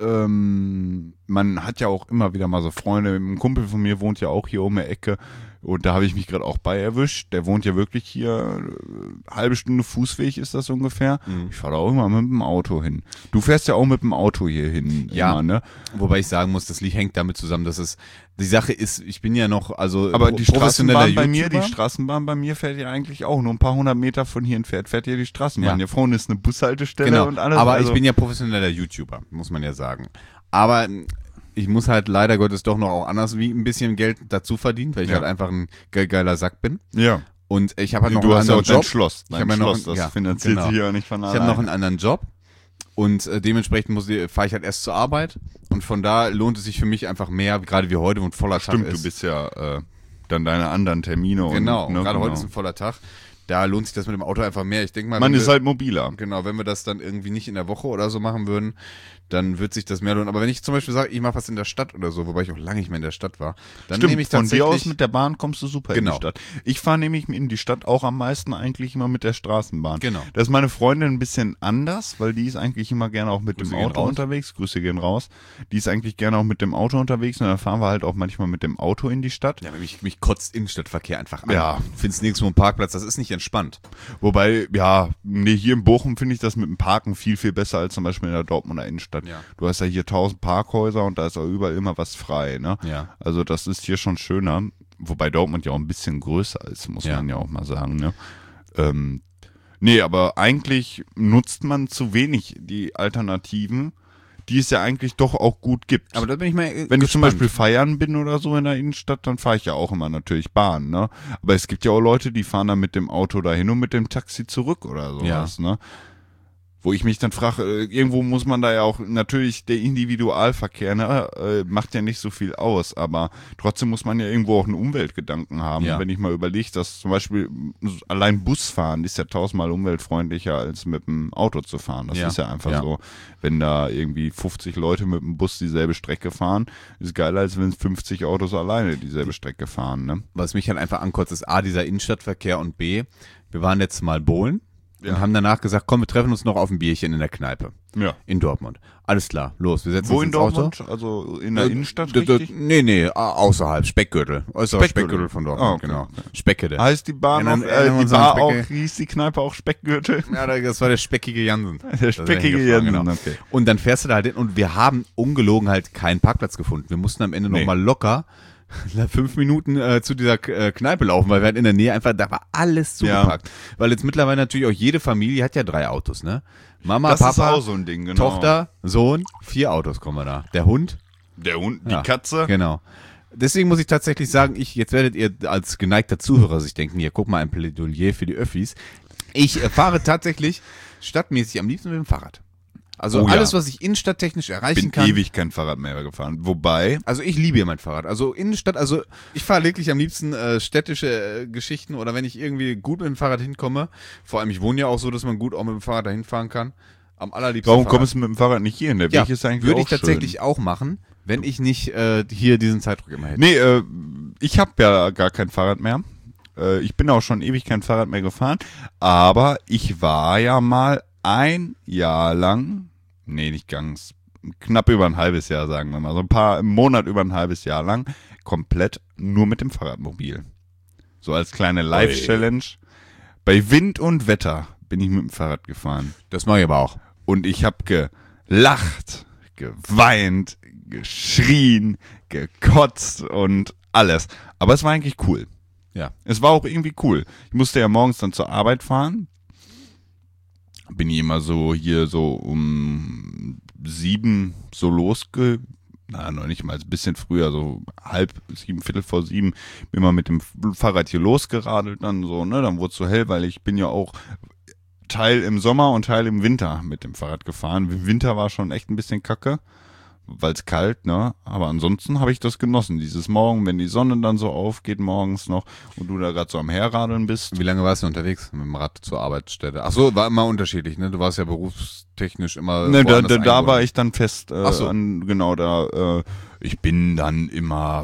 ähm, man hat ja auch immer wieder mal so Freunde. Ein Kumpel von mir wohnt ja auch hier um die Ecke. Und da habe ich mich gerade auch bei erwischt. Der wohnt ja wirklich hier, äh, halbe Stunde Fußweg ist das ungefähr. Mhm. Ich fahre da auch immer mit dem Auto hin. Du fährst ja auch mit dem Auto hier hin. Ja. Immer, ne? Wobei ich sagen muss, das Lied hängt damit zusammen, dass es, die Sache ist, ich bin ja noch, also Aber pro- die professioneller Straßenbahn bei mir, die YouTuber. Straßenbahn bei mir fährt ja eigentlich auch nur ein paar hundert Meter von hier entfernt, fährt ja die Straßenbahn. Ja. Hier vorne ist eine Bushaltestelle Genau, und alles. aber also, ich bin ja professioneller YouTuber, muss man ja sagen. Aber ähm, ich muss halt leider Gottes doch noch auch anders wie ein bisschen Geld dazu verdienen, weil ich Ja. halt einfach ein ge geiler Sack bin. ja. Und ich habe halt noch Du einen hast ja auch anderen dein Job. Schloss. Ich Dein hab ja noch Schloss, ein- das ja, finanziert genau. sich ja nicht von Ich alleine. habe noch einen anderen Job und äh, dementsprechend muss ich- fahre ich halt erst zur Arbeit und von da lohnt es sich für mich einfach mehr, gerade wie heute, wo ein voller Stimmt, Tag du ist. bist ja äh, dann deine anderen Termine. Genau, und, ne, gerade genau. heute ist ein voller Tag. Da lohnt sich das mit dem Auto einfach mehr. Ich denke mal, Man wenn ist wir- halt mobiler. Genau, wenn wir das dann irgendwie nicht in der Woche oder so machen würden, dann wird sich das mehr lohnen. Aber wenn ich zum Beispiel sage, ich mache was in der Stadt oder so, wobei ich auch lange nicht mehr in der Stadt war, dann Stimmt, nehme ich von dir aus tatsächlich mit der Bahn kommst du super in Genau. die Stadt. Ich fahre nämlich in die Stadt auch am meisten eigentlich immer mit der Straßenbahn. Genau. Da ist meine Freundin ein bisschen anders, weil die ist eigentlich immer gerne auch mit Grüße dem gehen Auto raus. unterwegs. Grüße gehen raus. Die ist eigentlich gerne auch mit dem Auto unterwegs und dann fahren wir halt auch manchmal mit dem Auto in die Stadt. ja, mich, mich kotzt Innenstadtverkehr einfach an. Ja. Findest nirgendwo einen Parkplatz, das ist nicht entspannt. Wobei, ja, nee, hier in Bochum finde ich das mit dem Parken viel, viel besser als zum Beispiel in der Dortmunder Innenstadt. Ja. Du hast ja hier tausend Parkhäuser und da ist auch überall immer was frei, ne? Ja. Also das ist hier schon schöner. Wobei Dortmund ja auch ein bisschen größer ist, muss Ja. man ja auch mal sagen, ne? Ähm, nee, aber eigentlich nutzt man zu wenig die Alternativen, die es ja eigentlich doch auch gut gibt. Aber da bin ich mal äh, Wenn ich zum gespannt. Beispiel feiern bin oder so in der Innenstadt, dann fahre ich ja auch immer natürlich Bahn, ne? Aber es gibt ja auch Leute, die fahren dann mit dem Auto dahin und mit dem Taxi zurück oder sowas, ne? Wo ich mich dann frage, äh, irgendwo muss man da ja auch, natürlich der Individualverkehr, ne, äh, macht ja nicht so viel aus, aber trotzdem muss man ja irgendwo auch einen Umweltgedanken haben. Ja. Und wenn ich mal überlege, dass zum Beispiel allein Busfahren ist ja tausendmal umweltfreundlicher als mit dem Auto zu fahren. Das Ja. ist ja einfach Ja. so. Wenn da irgendwie fünfzig Leute mit dem Bus dieselbe Strecke fahren, ist geiler, als wenn fünfzig Autos alleine dieselbe Strecke fahren, ne? Was mich halt einfach ankotzt, ist A, dieser Innenstadtverkehr und B, wir waren letztes Mal bowlen Ja. und haben danach gesagt, komm, wir treffen uns noch auf ein Bierchen in der Kneipe. Ja. In Dortmund. Alles klar, los, wir setzen Wo uns in ins Auto. Dortmund? Also in der Äh, Innenstadt d- d- richtig? Nee, nee, au- außerhalb, Speckgürtel. Äußerer Speckgürtel. Speckgürtel von Dortmund, Ah, okay, genau. okay. Speckede. Heißt die Bahn Ja, dann auch, erinnern wir äh, die uns an Bar Specke. auch, hieß die Kneipe auch Speckgürtel? Ja, das war der speckige Jansen. Der speckige Jansen, genau. okay. Und dann fährst du da halt hin und wir haben ungelogen halt keinen Parkplatz gefunden. Wir mussten am Ende Nee. noch mal locker fünf Minuten äh, zu dieser äh, Kneipe laufen, weil wir halt in der Nähe einfach, da war alles zugepackt. Weil jetzt mittlerweile natürlich auch jede Familie hat ja drei Autos, ne? Mama, Das ist Papa, auch so ein Ding, genau. Tochter, Sohn, vier Autos kommen wir da. Der Hund, Der Hund, die Ja, Katze. genau. Deswegen muss ich tatsächlich sagen, ich, jetzt werdet ihr als geneigter Zuhörer sich denken, hier, guck mal, ein Plädoyer für die Öffis. Ich äh, fahre tatsächlich stadtmäßig am liebsten mit dem Fahrrad. Also Oh ja. alles, was ich innenstadttechnisch erreichen Bin kann. ewig kein Fahrrad mehr gefahren. Wobei, Also ich liebe ja mein Fahrrad. Also Innenstadt, also ich fahre wirklich am liebsten äh, städtische äh, Geschichten oder wenn ich irgendwie gut mit dem Fahrrad hinkomme. Vor allem, ich wohne ja auch so, dass man gut auch mit dem Fahrrad dahin fahren kann. Am allerliebsten warum Fahrrad. kommst du mit dem Fahrrad nicht hier hin? Der Ja, Weg ist eigentlich würde auch ich tatsächlich schön. auch machen, wenn ich nicht äh, hier diesen Zeitdruck immer hätte. Nee, äh, ich habe ja gar kein Fahrrad mehr. Äh, ich bin auch schon ewig kein Fahrrad mehr gefahren. Aber ich war ja mal ein Jahr lang, nee, nicht ganz, knapp über ein halbes Jahr, sagen wir mal, so ein paar, im Monat über ein halbes Jahr lang, komplett nur mit dem Fahrrad mobil. So als kleine Live-Challenge. Bei Wind und Wetter bin ich mit dem Fahrrad gefahren. Das mache ich aber auch. Und ich habe gelacht, geweint, geschrien, gekotzt und alles. Aber es war eigentlich cool. Ja. Es war auch irgendwie cool. Ich musste ja morgens dann zur Arbeit fahren. Bin ich immer so hier so um sieben so losge... Na, noch nicht mal, ein bisschen früher, so halb, sieben, viertel vor sieben, bin mal mit dem Fahrrad hier losgeradelt dann so, ne, dann wurde es so hell, weil ich bin ja auch Teil im Sommer und Teil im Winter mit dem Fahrrad gefahren. Im Winter war schon echt ein bisschen kacke, weil es kalt, ne, aber ansonsten habe ich das genossen, dieses Morgen, wenn die Sonne dann so aufgeht morgens noch und du da gerade so am Herradeln bist. Wie lange warst du unterwegs mit dem Rad zur Arbeitsstätte? Ach so, war immer unterschiedlich, ne? Du warst ja berufstechnisch immer Ne, da, woanders da, da eingebunden. war ich dann fest, äh, Ach so. an, genau da, äh, ich bin dann immer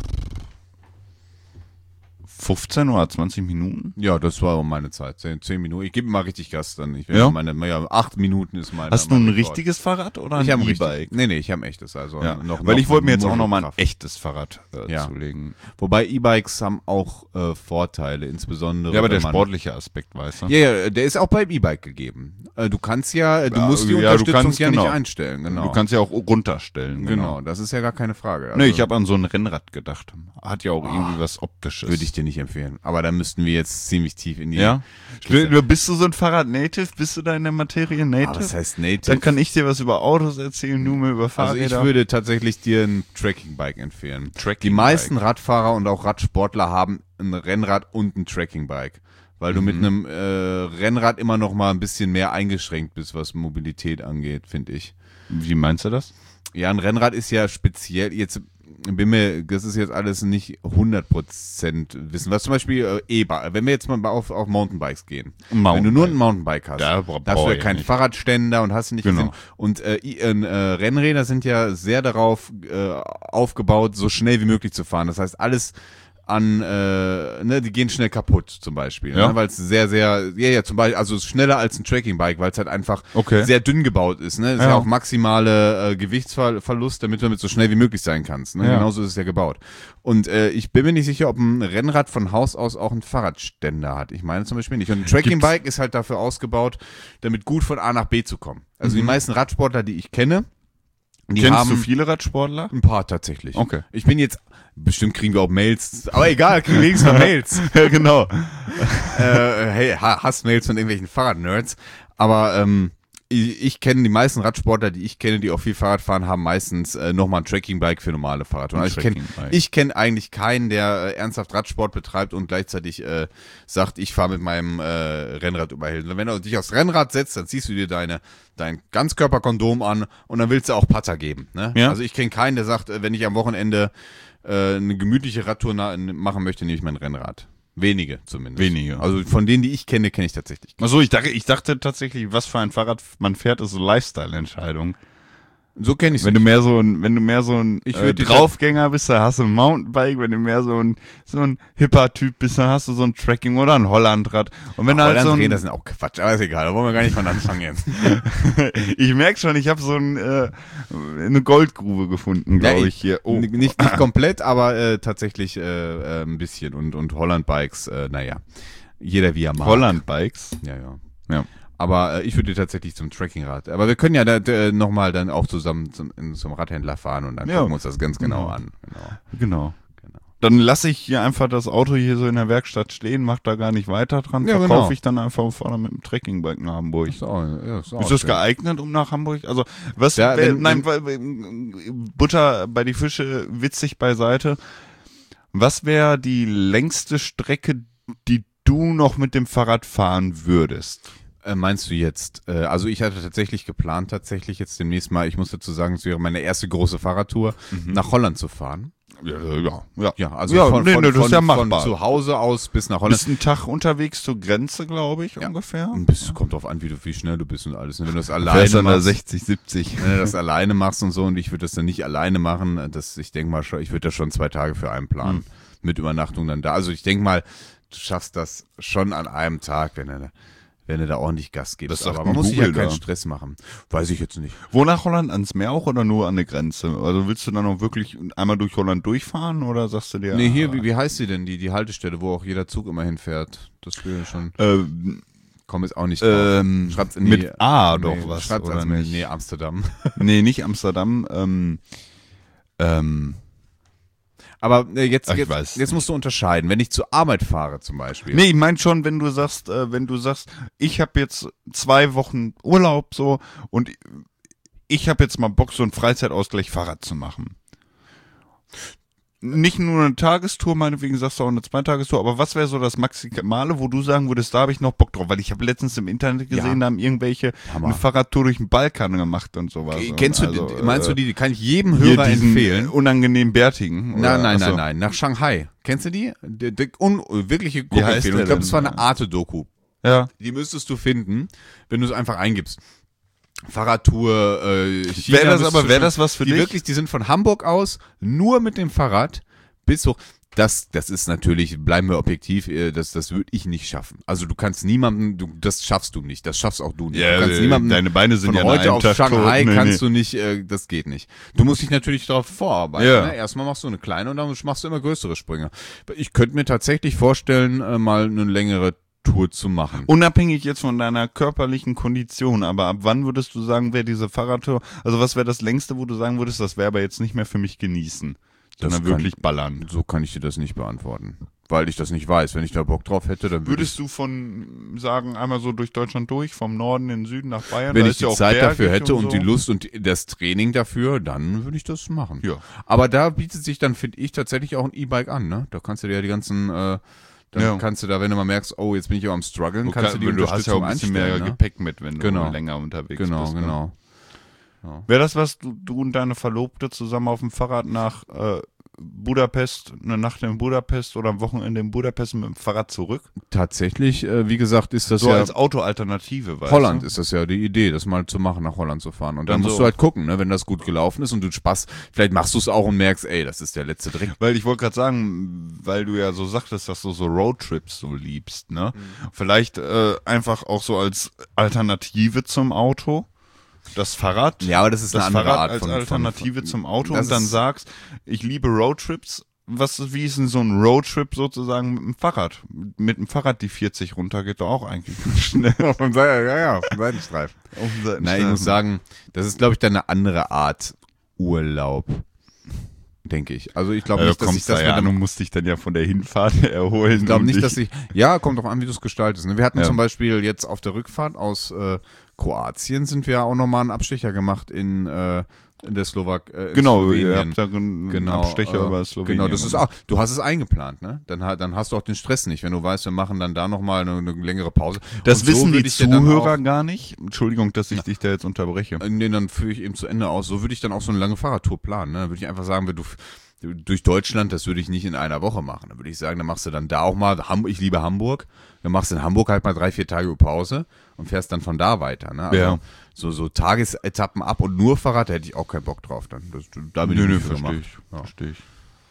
fünfzehn oder zwanzig Minuten. Ja, das war meine Zeit. Zehn, zehn Minuten. Ich gebe mal richtig Gas dann. Ich Ja? meine, ja, acht Minuten ist meine. Hast du mein ein Rekord. richtiges Fahrrad oder ein Ich habe ein E-Bike? richtig. Nee, nee, ich habe ein echtes. Also Ja, noch, weil noch ich wollte mir jetzt auch noch mal ein Motorkraft. echtes Fahrrad äh, Ja. zulegen. Wobei E-Bikes haben auch äh, Vorteile, insbesondere. Ja, aber der wenn man- sportliche Aspekt, weißt du? Ja, ja, der ist auch beim E-Bike gegeben. Äh, du kannst ja, äh, du Ja, musst die ja, du Unterstützung kannst, ja genau. nicht einstellen. Genau. Du kannst ja auch runterstellen. genau. Das ist ja gar keine Frage. Nee, Also, ich habe an so ein Rennrad gedacht. Hat ja auch irgendwie was Optisches. würde ich dir nicht empfehlen. Aber da müssten wir jetzt ziemlich tief in die. Ja? Kiste. Du- Bist du so ein Fahrrad-Native? Bist du da in der Materie Ah, Native? was heißt Native? Dann kann ich dir was über Autos erzählen, du mir über Also Fahrräder. ich würde tatsächlich dir ein Tracking-Bike empfehlen. Tracking-Bike. Die meisten Radfahrer und auch Radsportler haben ein Rennrad und ein Tracking-Bike. Weil du mit Mhm. einem äh, Rennrad immer noch mal ein bisschen mehr eingeschränkt bist, was Mobilität angeht, finde ich. Wie meinst du das? Ja, ein Rennrad ist ja speziell, jetzt bin mir, das ist jetzt alles nicht hundert Prozent Wissen. Was zum Beispiel äh, E-Bike, wenn wir jetzt mal auf, auf Mountainbikes gehen. Wenn du nur ein Mountainbike hast, Ja, bra- da hast du brauch ja ich keinen nicht. Fahrradständer und hast du nicht Genau. gesehen. Und äh, i- äh, Rennräder sind ja sehr darauf äh, aufgebaut, so schnell wie möglich zu fahren. Das heißt, alles an, äh, ne, die gehen schnell kaputt zum Beispiel, Ja. ne, weil es sehr, sehr, ja, ja, zum Beispiel, also es ist schneller als ein Tracking-Bike, weil es halt einfach Okay. sehr dünn gebaut ist, ne, das ist ja Ja. auch maximale äh, Gewichtsverlust, damit du damit so schnell wie möglich sein kannst, ne, Ja. genauso ist es ja gebaut. Und äh, ich bin mir nicht sicher, ob ein Rennrad von Haus aus auch einen Fahrradständer hat. Ich meine zum Beispiel nicht. Und ein Tracking-Bike ist halt dafür ausgebaut, damit gut von A nach B zu kommen. Also die meisten Radsportler, die ich kenne, die Mhm. Kennst haben du viele Radsportler? ein paar tatsächlich. Okay. Ich bin jetzt, bestimmt kriegen wir auch Mails, aber egal, kriegen wir wenigstens mal Mails. Ja, genau. äh, hey, ha- Hassmails von irgendwelchen Fahrradnerds. Aber ähm, ich, ich kenne die meisten Radsportler, die ich kenne, die auch viel Fahrrad fahren, haben meistens äh, nochmal ein Tracking-Bike für normale Fahrradtouren. Ein Also ich kenne Tracking-Bike. ich kenn eigentlich keinen, der äh, ernsthaft Radsport betreibt und gleichzeitig äh, sagt, ich fahre mit meinem äh, Rennrad über Hilden. Wenn du dich aufs Rennrad setzt, dann ziehst du dir deine dein Ganzkörperkondom an und dann willst du auch Patter geben. Ne? Ja. Also ich kenne keinen, der sagt, äh, wenn ich am Wochenende äh, eine gemütliche Radtour na- machen möchte, nehme ich mein Rennrad. Wenige zumindest. Wenige. Also von denen, die ich kenne, kenne ich tatsächlich. Achso, ich dachte, ich dachte tatsächlich, was für ein Fahrrad man fährt, ist so Lifestyle-Entscheidung. So kenne ich Wenn du mehr so ein, wenn du mehr so ein Ich äh, würd die- Draufgänger bist, dann hast du ein Mountainbike. Wenn du mehr so ein so ein hipper Typ bist, dann hast du so ein Tracking oder ein Hollandrad. Und wenn du halt so ein, das sind auch Quatsch, aber ist egal, da wollen wir gar nicht von anfangen jetzt. ich merke schon, ich habe so ein, äh, eine Goldgrube gefunden, Ja, glaube ich hier. Oh, N- Nicht, nicht komplett, aber äh, tatsächlich äh, äh, ein bisschen. Und, und Holland-Bikes, äh, naja, jeder wie er mag. Holland-Bikes. Ja, ja. Ja. Aber äh, ich würde tatsächlich zum Trackingrad. Aber wir können ja da, da, nochmal dann auch zusammen zum, in, zum Radhändler fahren und dann Ja. gucken wir uns das ganz genau Genau. an. Genau. Genau. Genau. Dann lasse ich hier einfach das Auto hier so in der Werkstatt stehen, mach da gar nicht weiter dran, Ja, verkaufe genau. ich dann einfach und fahre mit dem Trekkingbike nach Hamburg. Ist, auch, ja, ist, auch Ist das schön. geeignet, um nach Hamburg? Also, was, Ja, wär, wenn- nein, weil, weil, Butter bei die Fische, witzig beiseite. Was wäre die längste Strecke, die du noch mit dem Fahrrad fahren würdest? Äh, meinst du jetzt? Äh, also ich hatte tatsächlich geplant, tatsächlich jetzt demnächst mal, ich muss dazu sagen, es wäre meine erste große Fahrradtour, nach Holland zu fahren. Ja, ja, ja. Ja, also Ja, von, nee, von, nee, das ist von, ja von machbar. zu Hause aus bis nach Holland. Bist einen Tag unterwegs zur Grenze, glaube ich, ungefähr. Ein bisschen, kommt drauf an, wie, du, wie schnell du bist und alles. Wenn du das alleine Fährst an der machst, sechzig, siebzig. wenn du das alleine machst und so, und ich würde das dann nicht alleine machen, das, ich denke mal schon, ich würde das schon zwei Tage für einen planen, mit Übernachtung dann da. Also ich denke mal, du schaffst das schon an einem Tag, wenn du, wenn du da ordentlich Gas Das gibst. sagt Aber man muss sich ja Google keinen da. Stress machen. Weiß ich jetzt nicht. Wo nach Holland? Ans Meer auch oder nur an der Grenze? Also willst du dann auch wirklich einmal durch Holland durchfahren oder sagst du dir? Nee, hier, wie, wie heißt sie denn, die, die Haltestelle, wo auch jeder Zug immer hinfährt? Das will schon, Ähm, komm jetzt auch nicht drauf. ähm, Schreibt's in die, mit A nee, doch was, schreibt's oder als Mail. nicht? Nee, Amsterdam. Nee, nicht Amsterdam. Ähm, ähm, Aber äh, jetzt, Ach, ich jetzt, weiß jetzt musst du unterscheiden. Wenn ich zur Arbeit fahre zum Beispiel. nee, ich meine schon, wenn du sagst, äh, wenn du sagst, ich habe jetzt zwei Wochen Urlaub so und ich habe jetzt mal Bock, so einen Freizeitausgleich Fahrrad zu machen. Nicht nur eine Tagestour, meinetwegen sagst du auch eine Zweitagestour, aber was wäre so das Maximale, wo du sagen würdest, da habe ich noch Bock drauf? Weil ich habe letztens im Internet gesehen, Ja. da haben irgendwelche Hammer. eine Fahrradtour durch den Balkan gemacht und sowas. Äh, Kennst du, Also, die, meinst du äh, die, die kann ich jedem hier Hörer diesen empfehlen. unangenehm Bärtigen? oder? Nein, nein, Achso. nein, nein. Nach Shanghai. Kennst du die? Die, die un, wirkliche Wie heißt Guckempfehlung. der Ich glaube, denn? das war eine Arte-Doku. Ja. Die müsstest du finden, wenn du es einfach eingibst. Fahrradtour, äh, China. Wäre das müsstest aber, du wäre schon- das was für die dich? wirklich, die sind von Hamburg aus nur mit dem Fahrrad bis hoch. Das, das ist natürlich, bleiben wir objektiv, äh, das, das würde ich nicht schaffen. Also du kannst niemanden, du, das schaffst du nicht, das schaffst auch du nicht. Ja, du kannst äh, niemanden, deine Beine sind von ja an heute einem auf Tag Shanghai tot. Nee, kannst nee. du nicht, äh, das geht nicht. Du musst dich natürlich darauf vorarbeiten. Ja. Ne? Erstmal machst du eine kleine und dann machst du immer größere Sprünge. Ich könnte mir tatsächlich vorstellen, äh, mal eine längere Tour zu machen. Unabhängig jetzt von deiner körperlichen Kondition, aber ab wann würdest du sagen, wäre diese Fahrradtour, also was wäre das längste, wo du sagen würdest, das wäre aber jetzt nicht mehr für mich genießen, sondern kann- wirklich ballern? So kann ich dir das nicht beantworten, weil ich das nicht weiß. Wenn ich da Bock drauf hätte, dann würde ich, Würdest du von sagen, einmal so durch Deutschland durch, vom Norden in den Süden nach Bayern? wenn da ich ist die ja auch Zeit dafür bergig hätte und, so. die Lust und das Training dafür, dann würde ich das machen. Ja. Aber da bietet sich dann, finde ich, tatsächlich auch ein E-Bike an. Ne? Da kannst du dir ja die ganzen, äh, dann Ja. kannst du da, wenn du mal merkst, oh, jetzt bin ich aber am struggeln, Du, kannst kann, du die du hast ja Unterstützung auch ein bisschen mehr einstellen. Ne? Gepäck mit, wenn Genau. du länger unterwegs Genau, bist. Ne? genau. Wäre das was, du, du und deine Verlobte zusammen auf dem Fahrrad nach äh, Budapest, eine Nacht in Budapest oder am Wochenende in Budapest mit dem Fahrrad zurück? Tatsächlich, äh, wie gesagt, ist das So ja als Autoalternative, weißt Holland du? ist das ja die Idee, das mal zu machen, nach Holland zu fahren. Und dann, Dann musst so. du halt gucken, ne, wenn das gut gelaufen ist und du Spaß, vielleicht machst du es auch und merkst, ey, das ist der letzte Dreck. Weil ich wollte gerade sagen, weil du ja so sagtest, dass du so Roadtrips so liebst, ne? Mhm. Vielleicht äh, einfach auch so als Alternative zum Auto. Das Fahrrad. Ja, aber das ist das eine andere Fahrrad Art als von Alternative von, zum Auto das und dann ist- sagst, ich liebe Roadtrips. Was, wie ist denn so ein Roadtrip sozusagen mit dem Fahrrad? Mit dem Fahrrad die vierzig runter geht doch auch eigentlich ganz schnell. Vom Seite, ja, ja, vom Seitenstreifen. Auf dem Seitenstreifen. Nein, ich muss sagen, das ist, glaube ich, dann eine andere Art Urlaub. Denke ich. Also ich glaube Ja, nicht, du dass ich kommst das da mit ja an einem und musst dich dann ja von der Hinfahrt erholen. Ich glaube und nicht, dich- dass ich. Ja, kommt drauf an, wie du es gestaltest. Ne? Wir hatten Ja. zum Beispiel jetzt auf der Rückfahrt aus äh, Kroatien sind wir auch nochmal einen Abstecher gemacht in, äh, in der Slowak. Äh, in Genau, ihr Slowenien. habt da einen Genau, Abstecher äh, über Slowenien. Genau, das ist auch. Du hast es eingeplant, ne? Dann, ha- dann hast du auch den Stress nicht, wenn du weißt, wir machen dann da nochmal eine, eine längere Pause. Das Und so wissen würde die ich dir dann Zuhörer auch- gar nicht. Entschuldigung, dass ich dich da jetzt unterbreche. Äh, Nee, dann führe ich eben zu Ende aus. So würde ich dann auch so eine lange Fahrradtour planen. Ne? Dann würde ich einfach sagen, wenn du f- durch Deutschland, das würde ich nicht in einer Woche machen. Dann würde ich sagen, dann machst du dann da auch mal, Ham- ich liebe Hamburg, dann machst du in Hamburg halt mal drei, vier Tage Pause und fährst dann von da weiter. Ne? Also Ja. so, so Tagesetappen ab und nur Fahrrad, da hätte ich auch keinen Bock drauf. Dann. Das, da bin ich nicht für verstehe gemacht. ich. Ja. Verstehe ich.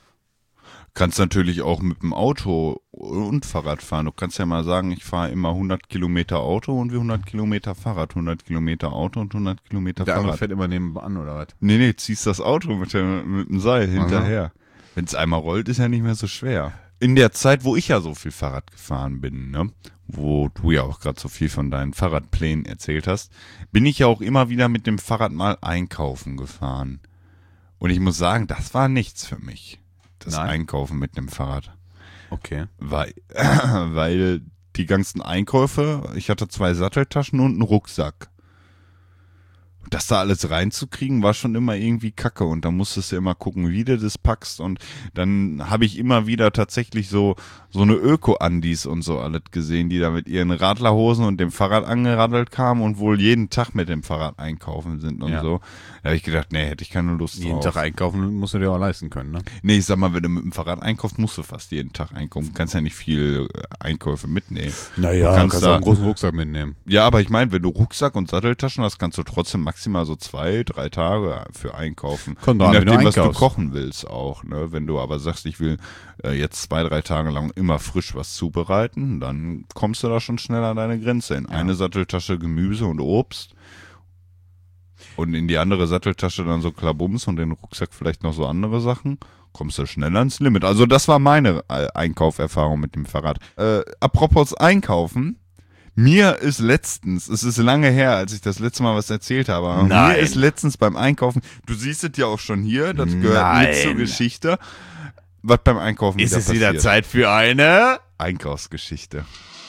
Kannst natürlich auch mit dem Auto und Fahrrad fahren. Du kannst ja mal sagen, ich fahre immer hundert Kilometer Auto und wie hundert Kilometer Fahrrad. hundert Kilometer Auto und hundert Kilometer Der andere Fahrrad. fährt immer nebenan, oder was? Nee, nee, ziehst das Auto mit, der, mit dem Seil hinterher. Wenn es einmal rollt, ist ja nicht mehr so schwer. In der Zeit, wo ich ja so viel Fahrrad gefahren bin, ne, wo du ja auch gerade so viel von deinen Fahrradplänen erzählt hast, bin ich ja auch immer wieder mit dem Fahrrad mal einkaufen gefahren. Und ich muss sagen, das war nichts für mich. Das Nein. Einkaufen mit dem Fahrrad. Okay. Weil, weil die ganzen Einkäufe, ich hatte zwei Satteltaschen und einen Rucksack. Das da alles reinzukriegen, war schon immer irgendwie kacke und da musstest du immer gucken, wie du das packst und dann habe ich immer wieder tatsächlich so so eine Öko-Andis und so alles gesehen, die da mit ihren Radlerhosen und dem Fahrrad angeradelt kamen und wohl jeden Tag mit dem Fahrrad einkaufen sind und Ja. so. Da habe ich gedacht, nee, hätte ich keine Lust Jeden drauf. Tag einkaufen musst du dir auch leisten können, ne? Nee, ich sag mal, wenn du mit dem Fahrrad einkaufst, musst du fast jeden Tag einkaufen. Du kannst ja nicht viel äh, Einkäufe mitnehmen. Naja, Du kannst kannst da- auch einen großen Rucksack mitnehmen. Ja, aber ich meine, wenn du Rucksack und Satteltaschen hast, kannst du trotzdem maximal so zwei, drei Tage für einkaufen. Kommt Je drauf an, wenn du nachdem, was du einkaufst. kochen willst auch. Ne? Wenn du aber sagst, ich will äh, jetzt zwei, drei Tage lang immer frisch was zubereiten, dann kommst du da schon schnell an deine Grenze. In eine Satteltasche Gemüse und Obst und in die andere Satteltasche dann so Klabums und den Rucksack vielleicht noch so andere Sachen. Kommst du schnell ans Limit. Also das war meine äh, Einkauferfahrung mit dem Fahrrad. Äh, apropos Einkaufen. Mir ist letztens, es ist lange her, als ich das letzte Mal was erzählt habe, aber mir Nein. ist letztens beim Einkaufen, du siehst es ja auch schon hier, das gehört mit zur Nein. Geschichte, was beim Einkaufen Ist wieder es wieder passiert. Zeit für eine? Einkaufsgeschichte.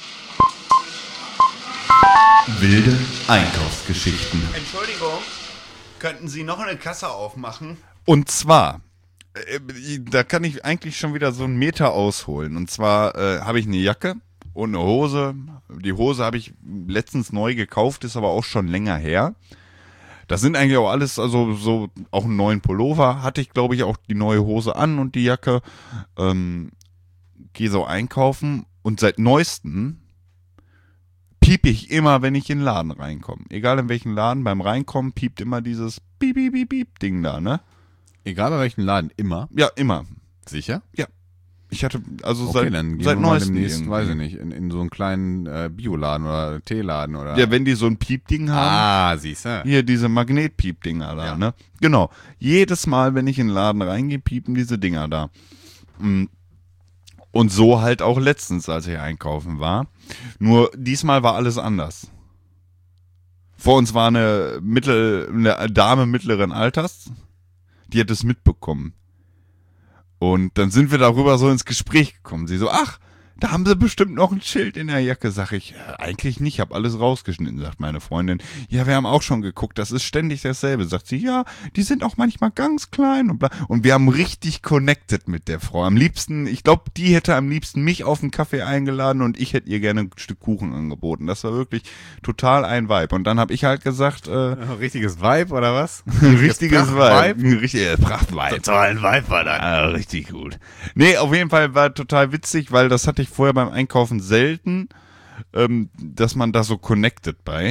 Wilde Einkaufsgeschichten. Entschuldigung, könnten Sie noch eine Kasse aufmachen? Und zwar, äh, da kann ich eigentlich schon wieder so einen Meter ausholen. Und zwar äh, habe ich eine Jacke und eine Hose. Die Hose habe ich letztens neu gekauft, ist aber auch schon länger her. Das sind eigentlich auch alles, also so auch einen neuen Pullover hatte ich, glaube ich, auch die neue Hose an und die Jacke. Ähm, Gehe so einkaufen und seit neuestem piep ich immer, wenn ich in den Laden reinkomme. Egal in welchen Laden, beim Reinkommen piept immer dieses Piep, Piep, Piep, Piep Ding da, ne? Egal bei welchem Laden, immer. Ja, immer. Sicher? Ich hatte, also Okay, seit, dann gehen seit wir mal neuestem demnächst, irgendwie. weiß ich nicht, in, in so einen kleinen äh, Bioladen oder Teeladen oder... Ja, wenn die so ein Piepding haben. ah, siehst du. Hier diese Magnetpiep-Dinger da, Ja. ne? Genau. Jedes Mal, wenn ich in den Laden reingehe, piepen diese Dinger da. Mm. Und so halt auch letztens, als ich einkaufen war. Nur diesmal war alles anders. Vor uns war eine, Mittel, eine Dame mittleren Alters, die hat es mitbekommen. Und dann sind wir darüber so ins Gespräch gekommen. Sie so, ach, da haben sie bestimmt noch ein Schild in der Jacke. Sag ich, ja, eigentlich nicht, hab alles rausgeschnitten, sagt meine Freundin. Ja, wir haben auch schon geguckt, das ist ständig dasselbe. Sagt sie, ja, die sind auch manchmal ganz klein und bla. Und wir haben richtig connected mit der Frau. Am liebsten, ich glaube, die hätte am liebsten mich auf einen Kaffee eingeladen und ich hätte ihr gerne ein Stück Kuchen angeboten. Das war wirklich total ein Vibe. Und dann habe ich halt gesagt, äh, Richtiges Vibe oder was? ein richtiges Pracht-Vibe? Vibe. Ein richtiges Prachtvibe. Totalen Vibe war das. Ah, richtig gut. Nee, auf jeden Fall war total witzig, weil das hatte ich vorher beim Einkaufen selten, ähm, dass man da so connected bei.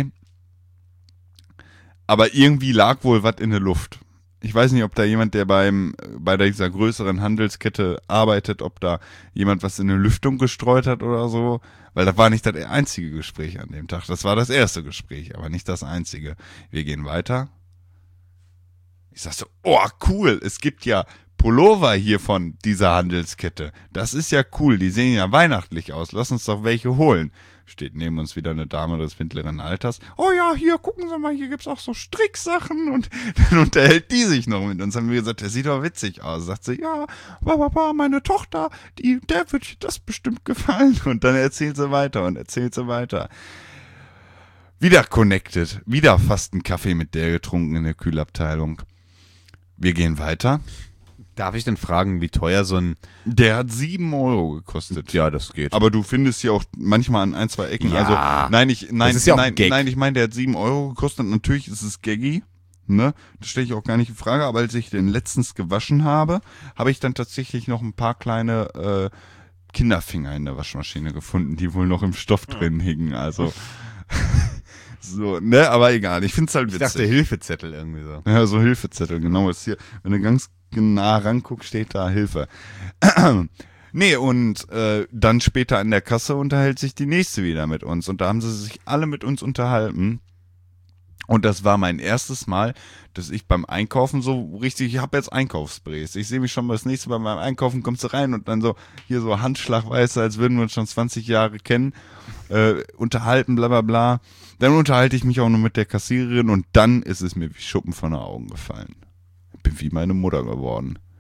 Aber irgendwie lag wohl was in der Luft. Ich weiß nicht, ob da jemand, der beim bei dieser größeren Handelskette arbeitet, ob da jemand was in eine Lüftung gestreut hat oder so. Weil das war nicht das einzige Gespräch an dem Tag. Das war das erste Gespräch, aber nicht das einzige. Wir gehen weiter. Ich sag so, oh cool, es gibt ja Pullover hier von dieser Handelskette. Das ist ja cool, die sehen ja weihnachtlich aus. Lass uns doch welche holen. Steht neben uns wieder eine Dame des mittleren Alters. Oh ja, hier, gucken Sie mal, hier gibt's auch so Stricksachen. Und dann unterhält die sich noch mit uns. Haben wir gesagt, das sieht doch witzig aus. Sagt sie, ja, Papa, meine Tochter, die, der wird das bestimmt gefallen. Und dann erzählt sie weiter und erzählt sie weiter. Wieder connected. Wieder fast einen Kaffee mit der getrunken in der Kühlabteilung. Wir gehen weiter. Darf ich denn fragen, wie teuer so ein... Der hat sieben Euro gekostet. Ja, das geht. Aber du findest hier auch manchmal an ein, zwei Ecken. Ja. Also, nein, ich, nein, ist ja auch nein, ein Gag. nein, ich meine, der hat sieben Euro gekostet. Natürlich ist es gaggy, ne? Das stelle ich auch gar nicht in Frage. Aber als ich den letztens gewaschen habe, habe ich dann tatsächlich noch ein paar kleine äh, Kinderfinger in der Waschmaschine gefunden, die wohl noch im Stoff drin hingen. Also, so, ne? Aber egal. Ich finde es halt ich witzig. dachte Hilfezettel irgendwie so. Ja, so Hilfezettel, genau. Ist hier, wenn du ganz nah ranguckst, steht da Hilfe. Nee, und äh, dann später an der Kasse unterhält sich die nächste wieder mit uns. Und da haben sie sich alle mit uns unterhalten. Und das war mein erstes Mal, dass ich beim Einkaufen so richtig, ich habe jetzt Einkaufsbrees. Ich sehe mich schon mal das nächste Mal beim Einkaufen, kommst du rein und dann so hier so Handschlag, weißt du, als würden wir uns schon zwanzig Jahre kennen, äh, unterhalten, bla bla bla. Dann unterhalte ich mich auch noch mit der Kassiererin und dann ist es mir wie Schuppen von den Augen gefallen. Ich bin wie meine Mutter geworden.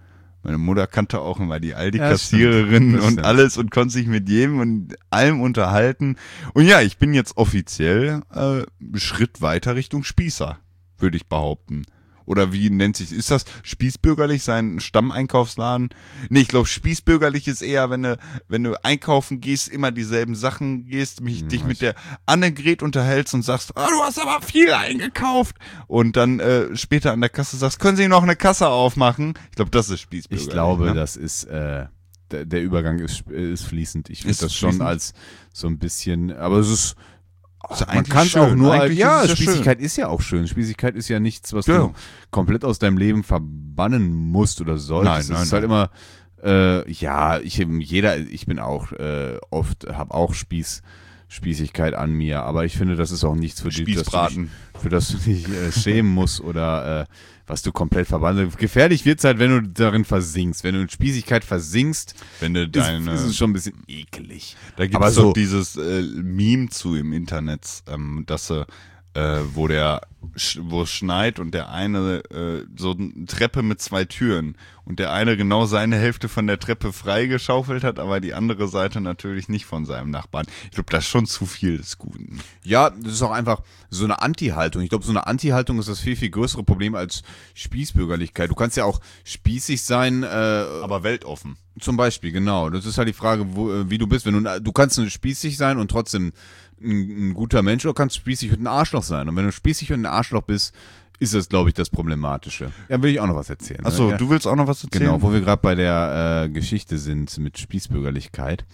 Meine Mutter kannte auch immer die Ja, Aldi-Kassiererin das und stimmt. alles und konnte sich mit jedem und allem unterhalten. Und ja, ich bin jetzt offiziell äh, Schritt weiter Richtung Spießer, würde ich behaupten. Oder wie nennt sich, ist das spießbürgerlich, sein Stammeinkaufsladen? Nee, ich glaube, spießbürgerlich ist eher, wenn du, wenn du einkaufen gehst, immer dieselben Sachen gehst, mich, Hm, dich weiß mit der Annegret unterhältst und sagst, ah, du hast aber viel eingekauft. Und dann äh, später an der Kasse sagst, können Sie noch eine Kasse aufmachen? Ich glaube, das ist spießbürgerlich. Ich glaube, ne? das ist, äh, der, der Übergang ist, ist fließend. Ich finde Ist das schon fließend? als so ein bisschen, aber es ist, Ist ja man eigentlich kann es auch schön. nur als, Eigentlich ja, ist es ja Spießigkeit ist ja auch schön. Spießigkeit ist ja nichts, was Ja. du komplett aus deinem Leben verbannen musst oder solltest. Nein, nein, es ist halt immer, äh, ja, ich, jeder, ich bin auch, äh, oft, habe auch Spieß, Spießigkeit an mir, aber ich finde, das ist auch nichts, für, die, dass du dich, Spießbraten. für das du dich äh, schämen musst oder äh, was du komplett verbannt. Gefährlich wird's halt, wenn du darin versinkst. Wenn du in Spießigkeit versinkst, Wenn du ist, deine, ist es schon ein bisschen eklig. da gibt aber es so- doch dieses äh, Meme zu im Internet, ähm, dass sie, äh, wo der, sch- wo es schneit und der eine äh, so eine Treppe mit zwei Türen und der eine genau seine Hälfte von der Treppe freigeschaufelt hat, aber die andere Seite natürlich nicht von seinem Nachbarn. Ich glaube, das ist schon zu viel des Guten. Ja, das ist auch einfach so eine Anti-Haltung. Ich glaube, so eine Anti-Haltung ist das viel, viel größere Problem als Spießbürgerlichkeit. Du kannst ja auch spießig sein, äh, Aber weltoffen. zum Beispiel, genau. Das ist halt die Frage, wo, äh, wie du bist. Wenn du, du kannst nur spießig sein und trotzdem ein, ein guter Mensch, oder kannst spießig und ein Arschloch sein. Und wenn du spießig und ein Arschloch bist, ist das, glaube ich, das Problematische. Ja, will ich auch noch was erzählen. Achso, ja, du willst auch noch was erzählen? genau, wo wir gerade bei der äh, Geschichte sind mit Spießbürgerlichkeit.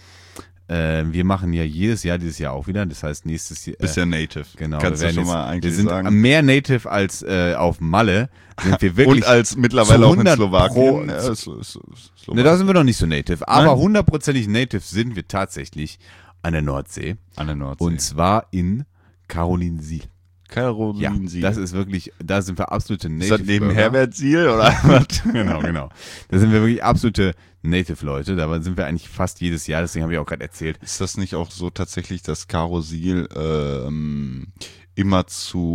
Äh, wir machen ja jedes Jahr, dieses Jahr auch wieder. Das heißt, nächstes Jahr. Bist ja Native. Genau, Kannst wir du werden schon jetzt, mal eigentlich wir sind sagen. mehr Native als äh, auf Malle. Sind wir wirklich Und als mittlerweile zu auch in hundert Slowakien. Pro- Ja, es- es- es- Ne, Slowakien. da sind wir noch nicht so native. Aber Nein. hundertprozentig native sind wir tatsächlich an der Nordsee. An der Nordsee. Und zwar in Carolinsiel. Ja, Carolinsiel. das ist wirklich, da sind wir absolute Ist Native. das neben Burger. Herbert Siel oder was? Genau, genau. Da sind wir wirklich absolute Native-Leute. Da sind wir eigentlich fast jedes Jahr. Deswegen habe ich auch gerade erzählt. Ist das nicht auch so tatsächlich, dass Carosil ähm, immer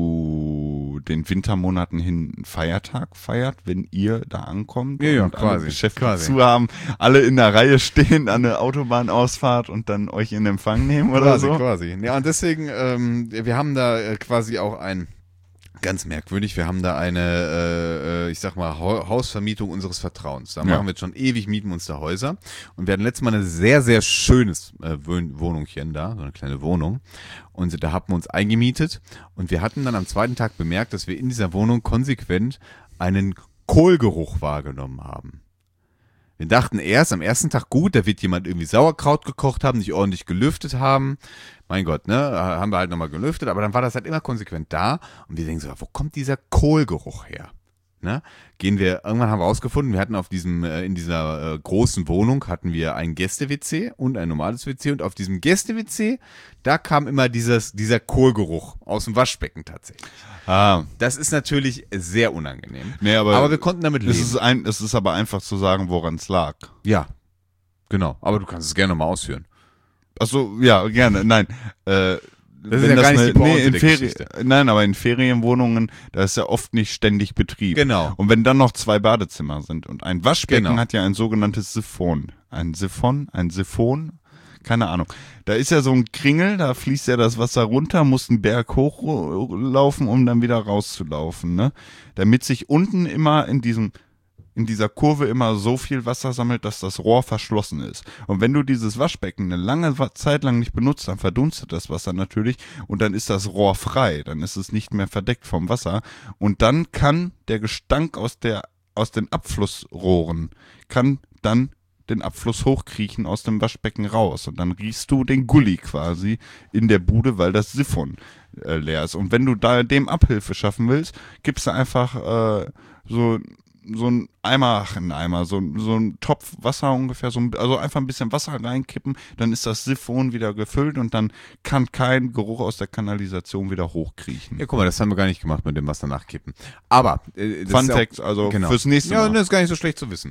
zu den Wintermonaten hin einen Feiertag feiert, wenn ihr da ankommt? Ja, ja, und alle quasi, Geschäfte quasi. zu haben, alle in der Reihe stehen an der Autobahnausfahrt und dann euch in Empfang nehmen oder quasi, so? quasi. Ja, und deswegen, ähm, wir haben da äh, quasi auch ein, ganz merkwürdig, wir haben da eine, äh, äh, ich sag mal, Hau- Hausvermietung unseres Vertrauens. Da Ja. machen wir jetzt schon ewig, mieten uns da Häuser. Und wir hatten letztes Mal ein sehr, sehr schönes äh, Wohn- Wohnungchen da, so eine kleine Wohnung. Und da haben wir uns eingemietet. Und wir hatten dann am zweiten Tag bemerkt, dass wir in dieser Wohnung konsequent einen Kohlgeruch wahrgenommen haben. Wir dachten erst am ersten Tag, gut, da wird jemand irgendwie Sauerkraut gekocht haben, nicht ordentlich gelüftet haben. Mein Gott, ne, haben wir halt nochmal gelüftet, aber dann war das halt immer konsequent da. Und wir denken so, wo kommt dieser Kohlgeruch her? Ne? Gehen wir, irgendwann haben wir rausgefunden, wir hatten auf diesem, äh, in dieser äh, großen Wohnung hatten wir ein Gäste-W C und ein normales W C und auf diesem Gäste-W C, da kam immer dieses, dieser Kohlgeruch aus dem Waschbecken tatsächlich. Ah, Das ist natürlich sehr unangenehm. nee, aber, Aber wir konnten damit leben. es ist ein, es ist aber einfach zu sagen, woran es lag. Ja, genau. Aber du kannst es gerne nochmal ausführen. Achso, ja, gerne, nein. Äh, Das ist ja gar nicht die Pointe nee, in der Ferien, Geschichte. nein, aber in Ferienwohnungen, da ist ja oft nicht ständig Betrieb. Genau. Und wenn dann noch zwei Badezimmer sind und ein Waschbecken Genau. hat ja ein sogenanntes Siphon. Ein Siphon, ein Siphon, keine Ahnung. Da ist ja so ein Kringel, da fließt ja das Wasser runter, muss einen Berg hochlaufen, um dann wieder rauszulaufen, ne? Damit sich unten immer in diesem in dieser Kurve immer so viel Wasser sammelt, dass das Rohr verschlossen ist. Und wenn du dieses Waschbecken eine lange Wa- Zeit lang nicht benutzt, dann verdunstet das Wasser natürlich und dann ist das Rohr frei, dann ist es nicht mehr verdeckt vom Wasser und dann kann der Gestank aus der aus den Abflussrohren kann dann den Abfluss hochkriechen aus dem Waschbecken raus und dann riechst du den Gully quasi in der Bude, weil das Siphon äh, leer ist. Und wenn du da dem Abhilfe schaffen willst, gibst du einfach äh, so so ein Eimer, ach, ein Eimer, so, so ein Topf Wasser ungefähr, so ein, also einfach ein bisschen Wasser reinkippen, dann ist das Siphon wieder gefüllt und dann kann kein Geruch aus der Kanalisation wieder hochkriechen. Ja, guck mal, das haben wir gar nicht gemacht mit dem Wasser nachkippen. Aber, äh, das Fun ist ja Fact, also genau. fürs nächste Ja, Mal. das ist gar nicht so schlecht zu wissen.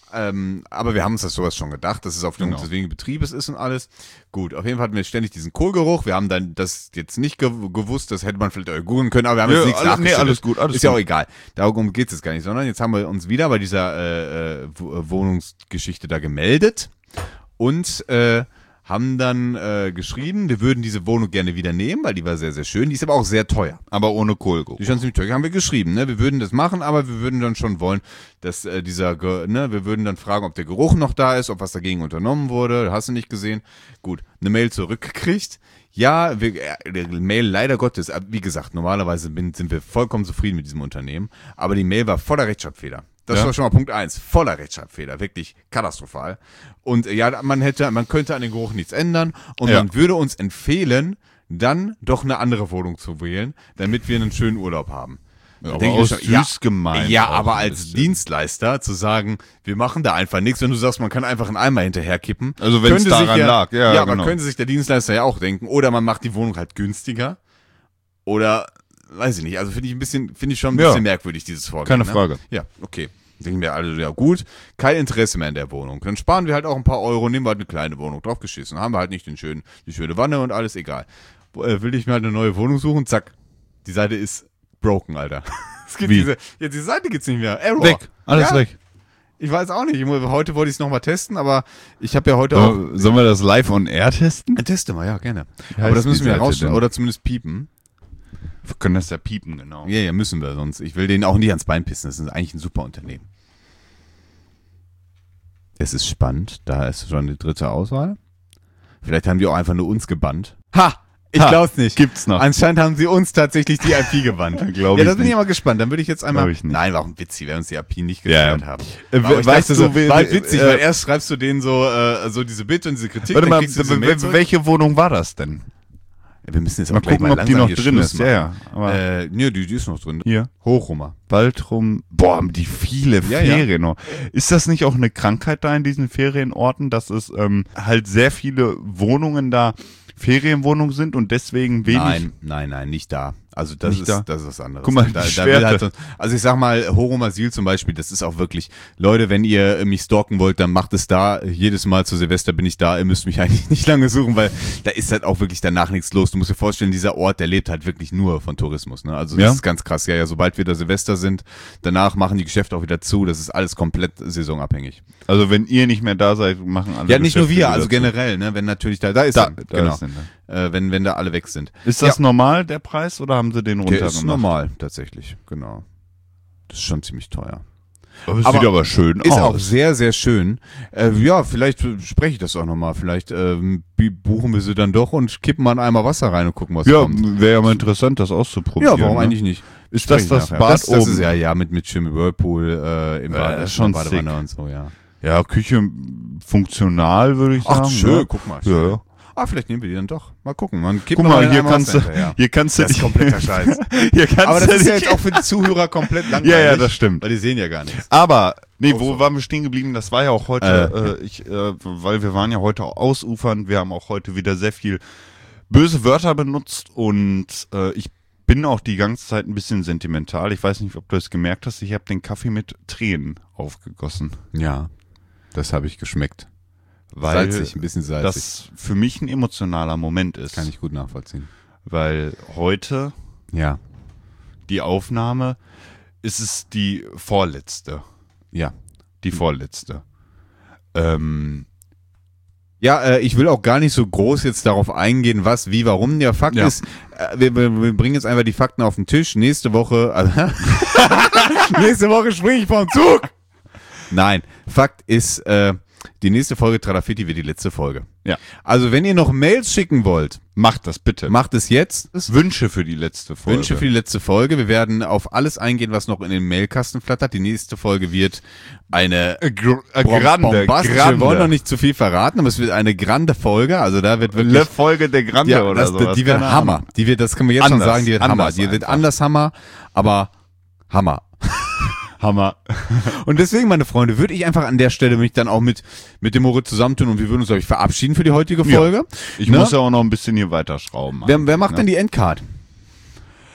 Ähm, aber wir haben uns das sowas schon gedacht, dass es aufgrund Genau. des wenigen Betriebes ist und alles. Gut, auf jeden Fall hatten wir ständig diesen Kohlgeruch. Wir haben dann das jetzt nicht gew- gewusst, das hätte man vielleicht auch googeln können, aber wir haben Ja, jetzt nichts alle- nee, nachgestellt. alles gut, alles Ist ja gut. auch egal. Darum geht es jetzt gar nicht, sondern jetzt haben wir uns wieder bei dieser äh, äh, W- Wohnungsgeschichte da gemeldet und äh, haben dann äh, geschrieben, wir würden diese Wohnung gerne wieder nehmen, weil die war sehr, sehr schön. Die ist aber auch sehr teuer. Aber ohne Kohlgeruch. Die ist schon ziemlich teuer. Haben wir geschrieben, ne? Wir würden das machen, aber wir würden dann schon wollen, dass äh, dieser, Ge- ne, wir würden dann fragen, ob der Geruch noch da ist, ob was dagegen unternommen wurde. Hast du nicht gesehen? Gut, eine Mail zurückgekriegt. Ja, wir, äh, die Mail leider Gottes, äh, wie gesagt, normalerweise bin, sind wir vollkommen zufrieden mit diesem Unternehmen, aber die Mail war voller Rechtschreibfehler. Das Ja. war schon mal Punkt eins, voller Rechtschreibfehler, wirklich katastrophal. Und äh, ja, man hätte, man könnte an den Geruch nichts ändern und Ja. man würde uns empfehlen, dann doch eine andere Wohnung zu wählen, damit wir einen schönen Urlaub haben. Ja, Da aber denke ich aus mir schon, ja, süß gemeint Ja, auch aber ein als bisschen. Dienstleister zu sagen, wir machen da einfach nichts, wenn du sagst, man kann einfach einen Eimer hinterherkippen. Also wenn's könnte daran sich ja, lag, ja, Ja, aber genau. könnte sich der Dienstleister ja auch denken, oder man macht die Wohnung halt günstiger. Oder, weiß ich nicht, also finde ich ein bisschen, finde ich schon ein Ja. bisschen merkwürdig, dieses Vorgehen. Keine ne? Frage. Ja, okay. Denken wir alle, ja gut, kein Interesse mehr in der Wohnung. Dann sparen wir halt auch ein paar Euro, nehmen wir halt eine kleine Wohnung, draufgeschissen. Haben wir halt nicht den schönen, die schöne Wanne und alles, egal. Äh, will ich mir halt eine neue Wohnung suchen, zack, die Seite ist broken, Alter. Es gibt Wie? diese, ja, die Seite gibt's nicht mehr. Error. Weg, alles ja, weg. Ich weiß auch nicht. Heute wollte ich es nochmal testen, aber ich habe ja heute auch. So, sollen wir das live on air testen? Äh, Teste mal, ja, gerne. Wie Aber das heißt müssen die wir Seite rausstellen. denn? Oder zumindest piepen. Wir können das ja piepen, genau. Ja, ja, müssen wir sonst. Ich will denen auch nicht ans Bein pissen. Das ist eigentlich ein super Unternehmen. Es ist spannend. Da ist schon die dritte Auswahl. Vielleicht haben die auch einfach nur uns gebannt. Ha! Ich Ha, glaub's nicht. gibt's noch. Anscheinend haben sie uns tatsächlich die I P gebannt. Glaub ja, ich das bin ich nicht. mal gespannt. Dann würde ich jetzt einmal. Glaub ich nicht. Nein, war auch ein Witz, wenn uns die I P nicht Ja, gestört ja. haben. Äh, Aber ich weißt dachte du, so, wer- war halt witzig, äh, weil erst schreibst du denen so, äh, so diese Bitte und diese Kritik. Warte dann mal, kriegst du diese w- Mail w- zurück. welche Wohnung war das denn? Ja, wir müssen jetzt Mal auch gleich gucken, mal ob die langsam noch hier drin Schluss ist. Ja, ja. machen. Aber Äh, nee, die, die ist noch drin. hier, Hochrumer. Waldrum. Boah, die viele Ja, ja. Ferien. Ist das nicht auch eine Krankheit da in diesen Ferienorten, dass es ähm, halt sehr viele Wohnungen da Ferienwohnungen sind und deswegen wenig. Nein, nein, nein, nicht da. Also das Nicht ist da? das ist was anderes. Guck mal, da, die da will Schwerte. halt so, also ich sag mal, Horum Asyl zum Beispiel, das ist auch wirklich, Leute, wenn ihr mich stalken wollt, dann macht es da. Jedes Mal zu Silvester bin ich da. Ihr müsst mich eigentlich nicht lange suchen, weil da ist halt auch wirklich danach nichts los. Du musst dir vorstellen, dieser Ort, der lebt halt wirklich nur von Tourismus. Ne? Also das Ja? ist ganz krass. Ja, ja, sobald wir da Silvester sind, danach machen die Geschäfte auch wieder zu. Das ist alles komplett saisonabhängig. Also wenn ihr nicht mehr da seid, machen alle. Ja, nicht nur Geschäfte wir, wieder also zu. generell, ne, wenn natürlich da, da ist Da, er, da genau, ist er. äh, wenn, wenn da alle weg sind. Ist das normal, der Preis, oder haben sie den Der ist runtergemacht? normal, tatsächlich, genau. Das ist schon ziemlich teuer. Aber es Aber sieht aber schön Ist aus. auch sehr, sehr schön. Äh, ja, vielleicht äh, spreche ich das auch nochmal. Vielleicht ähm, bi- buchen wir sie dann doch und kippen mal einen Eimer Wasser rein und gucken, was Ja, kommt. wäre ja mal interessant, das auszuprobieren. Ja, warum ne? eigentlich nicht? Ist das Sprechen das nachher. Bad das, das oben? ist ja, ja, mit, mit schönem Whirlpool äh, im Ja, Bad, das ist schon in der Badewanne sick. und so, ja. Ja, Küche funktional, würde ich sagen. Ach, schön, ne? guck mal. Ja, Schön. ja. Ah, vielleicht nehmen wir die dann doch. Mal gucken. Man kippt Guck noch mal, einen hier Eimer kannst, du, Wasser hinterher. hier kannst du Das ist dich- kompletter Scheiß. Hier kannst Aber das du ist ja dich- jetzt auch für die Zuhörer komplett langweilig. Ja, ja, das stimmt. Weil die sehen ja gar nichts. Aber, nee, Oh, wo so. waren wir stehen geblieben? Das war ja auch heute, äh, ich, äh, weil wir waren ja heute ausufern. Wir haben auch heute wieder sehr viel böse Wörter benutzt und äh, ich bin auch die ganze Zeit ein bisschen sentimental. Ich weiß nicht, ob du es gemerkt hast. Ich habe den Kaffee mit Tränen aufgegossen. Ja, das habe ich geschmeckt. Weil salzig, ein bisschen salzig. das für mich ein emotionaler Moment ist. kann ich gut nachvollziehen. Weil heute Ja, die Aufnahme ist es die vorletzte. ja. Die vorletzte. Ähm, Ja, äh, ich will auch gar nicht so groß jetzt darauf eingehen, was, wie, warum. Der Fakt Ja. ist, äh, wir, wir, wir bringen jetzt einfach die Fakten auf den Tisch. Nächste Woche, also, nächste Woche springe ich vom Zug. Nein, Fakt ist, äh, die nächste Folge Tralafiti wird die letzte Folge. ja. Also wenn ihr noch Mails schicken wollt, Macht das bitte. macht es jetzt. Wünsche für die letzte Folge. Wünsche für die letzte Folge. Wir werden auf alles eingehen, was noch in den Mailkasten flattert. Die nächste Folge wird eine Äh, gr äh, bom- grande, bombastische, grande. wir wollen noch nicht zu viel verraten, aber es wird eine grande Folge. Also da wird wirklich Le Folge der Grande ja, oder das, sowas. die wird Keine Hammer. Ahnung. Die wird, das können wir jetzt schon Anders, sagen, die wird Hammer. anders Die wird einfach. anders Hammer, aber Hammer. Hammer. Und deswegen, meine Freunde, würde ich einfach an der Stelle mich dann auch mit, mit dem Moritz zusammentun und wir würden uns, glaube ich, verabschieden für die heutige Folge. Ich Ne? muss ja auch noch ein bisschen hier weiterschrauben. Wer, wer macht ne? denn die Endcard?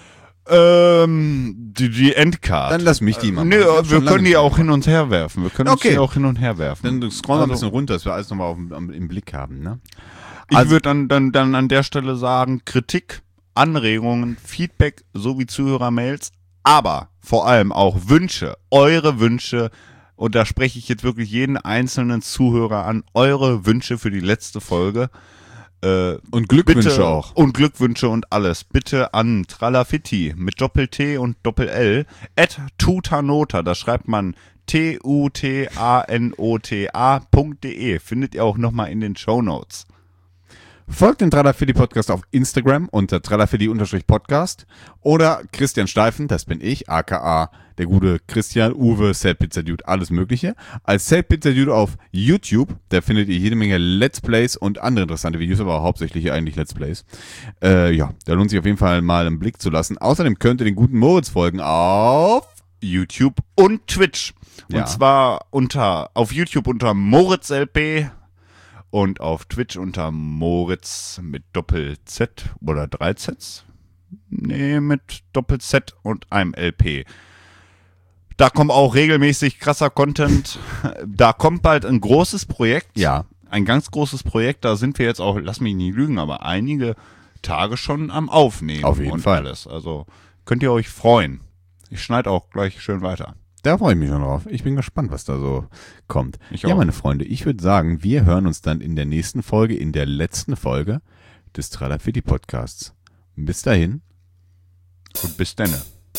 Ähm, die, die Endcard. Dann lass mich die mal Nee, machen. Ich hab wir schon lange können die nicht auch mehr hin und her werfen. Wir können uns Okay. die auch hin und her werfen. Dann scrollen wir ein Also, bisschen runter, dass wir alles nochmal auf, dem- am- im Blick haben, ne? Ich Also- würde dann, dann, dann an der Stelle sagen, Kritik, Anregungen, Feedback sowie Zuhörermails, aber vor allem auch Wünsche, eure Wünsche, und da spreche ich jetzt wirklich jeden einzelnen Zuhörer an, eure Wünsche für die letzte Folge. Äh, Und Glückwünsche bitte, auch. Und Glückwünsche und alles. Bitte an Tralafitti mit Doppel-T und Doppel-L at tutanota. Da schreibt man T U T A N O T A Punkt de. Findet ihr auch nochmal in den Shownotes. Folgt dem Tralafilli Podcast auf Instagram unter tralafilli-podcast oder Christian Steifen, das bin ich, aka der gute Christian, Uwe, Sad Pizza Dude, alles mögliche. Als Sad Pizza Dude auf YouTube, da findet ihr jede Menge Let's Plays und andere interessante Videos, aber hauptsächlich eigentlich Let's Plays. Äh, ja, da lohnt sich auf jeden Fall mal einen Blick zu lassen. Außerdem könnt ihr den guten Moritz folgen auf YouTube und Twitch. Und Ja. zwar unter auf YouTube unter Moritz L P und auf Twitch unter Moritz mit Doppel-Z oder drei Zs. Nee, mit Doppel-Z und einem L P. Da kommt auch regelmäßig krasser Content. Da kommt bald ein großes Projekt. Ja. Ein ganz großes Projekt. Da sind wir jetzt auch, lass mich nicht lügen, aber einige Tage schon am Aufnehmen. Auf jeden und Fall. alles. Also könnt ihr euch freuen. Ich schneide auch gleich schön weiter. Da freue ich mich schon drauf. Ich bin gespannt, was da so kommt. Ich ja, auch. meine Freunde, ich würde sagen, wir hören uns dann in der nächsten Folge, in der letzten Folge des Tralafilli Podcasts. Bis dahin. Und bis denne.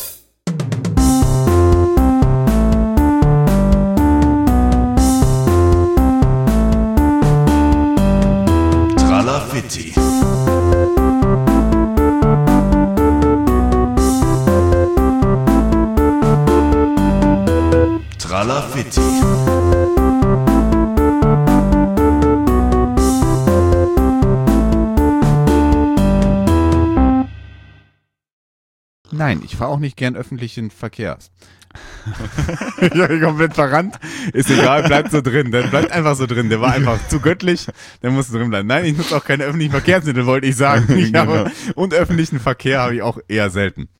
Tralafitti. Tralafitti. Nein, ich fahre auch nicht gern öffentlichen Verkehrs. Ich habe ihn komplett verrannt. Ist egal, bleibt so drin. Der bleibt einfach so drin. Der war einfach zu göttlich. Der muss drin bleiben. Nein, ich nutze auch keine öffentlichen Verkehrsmittel, wollte ich sagen. Ich habe, und öffentlichen Verkehr habe ich auch eher selten.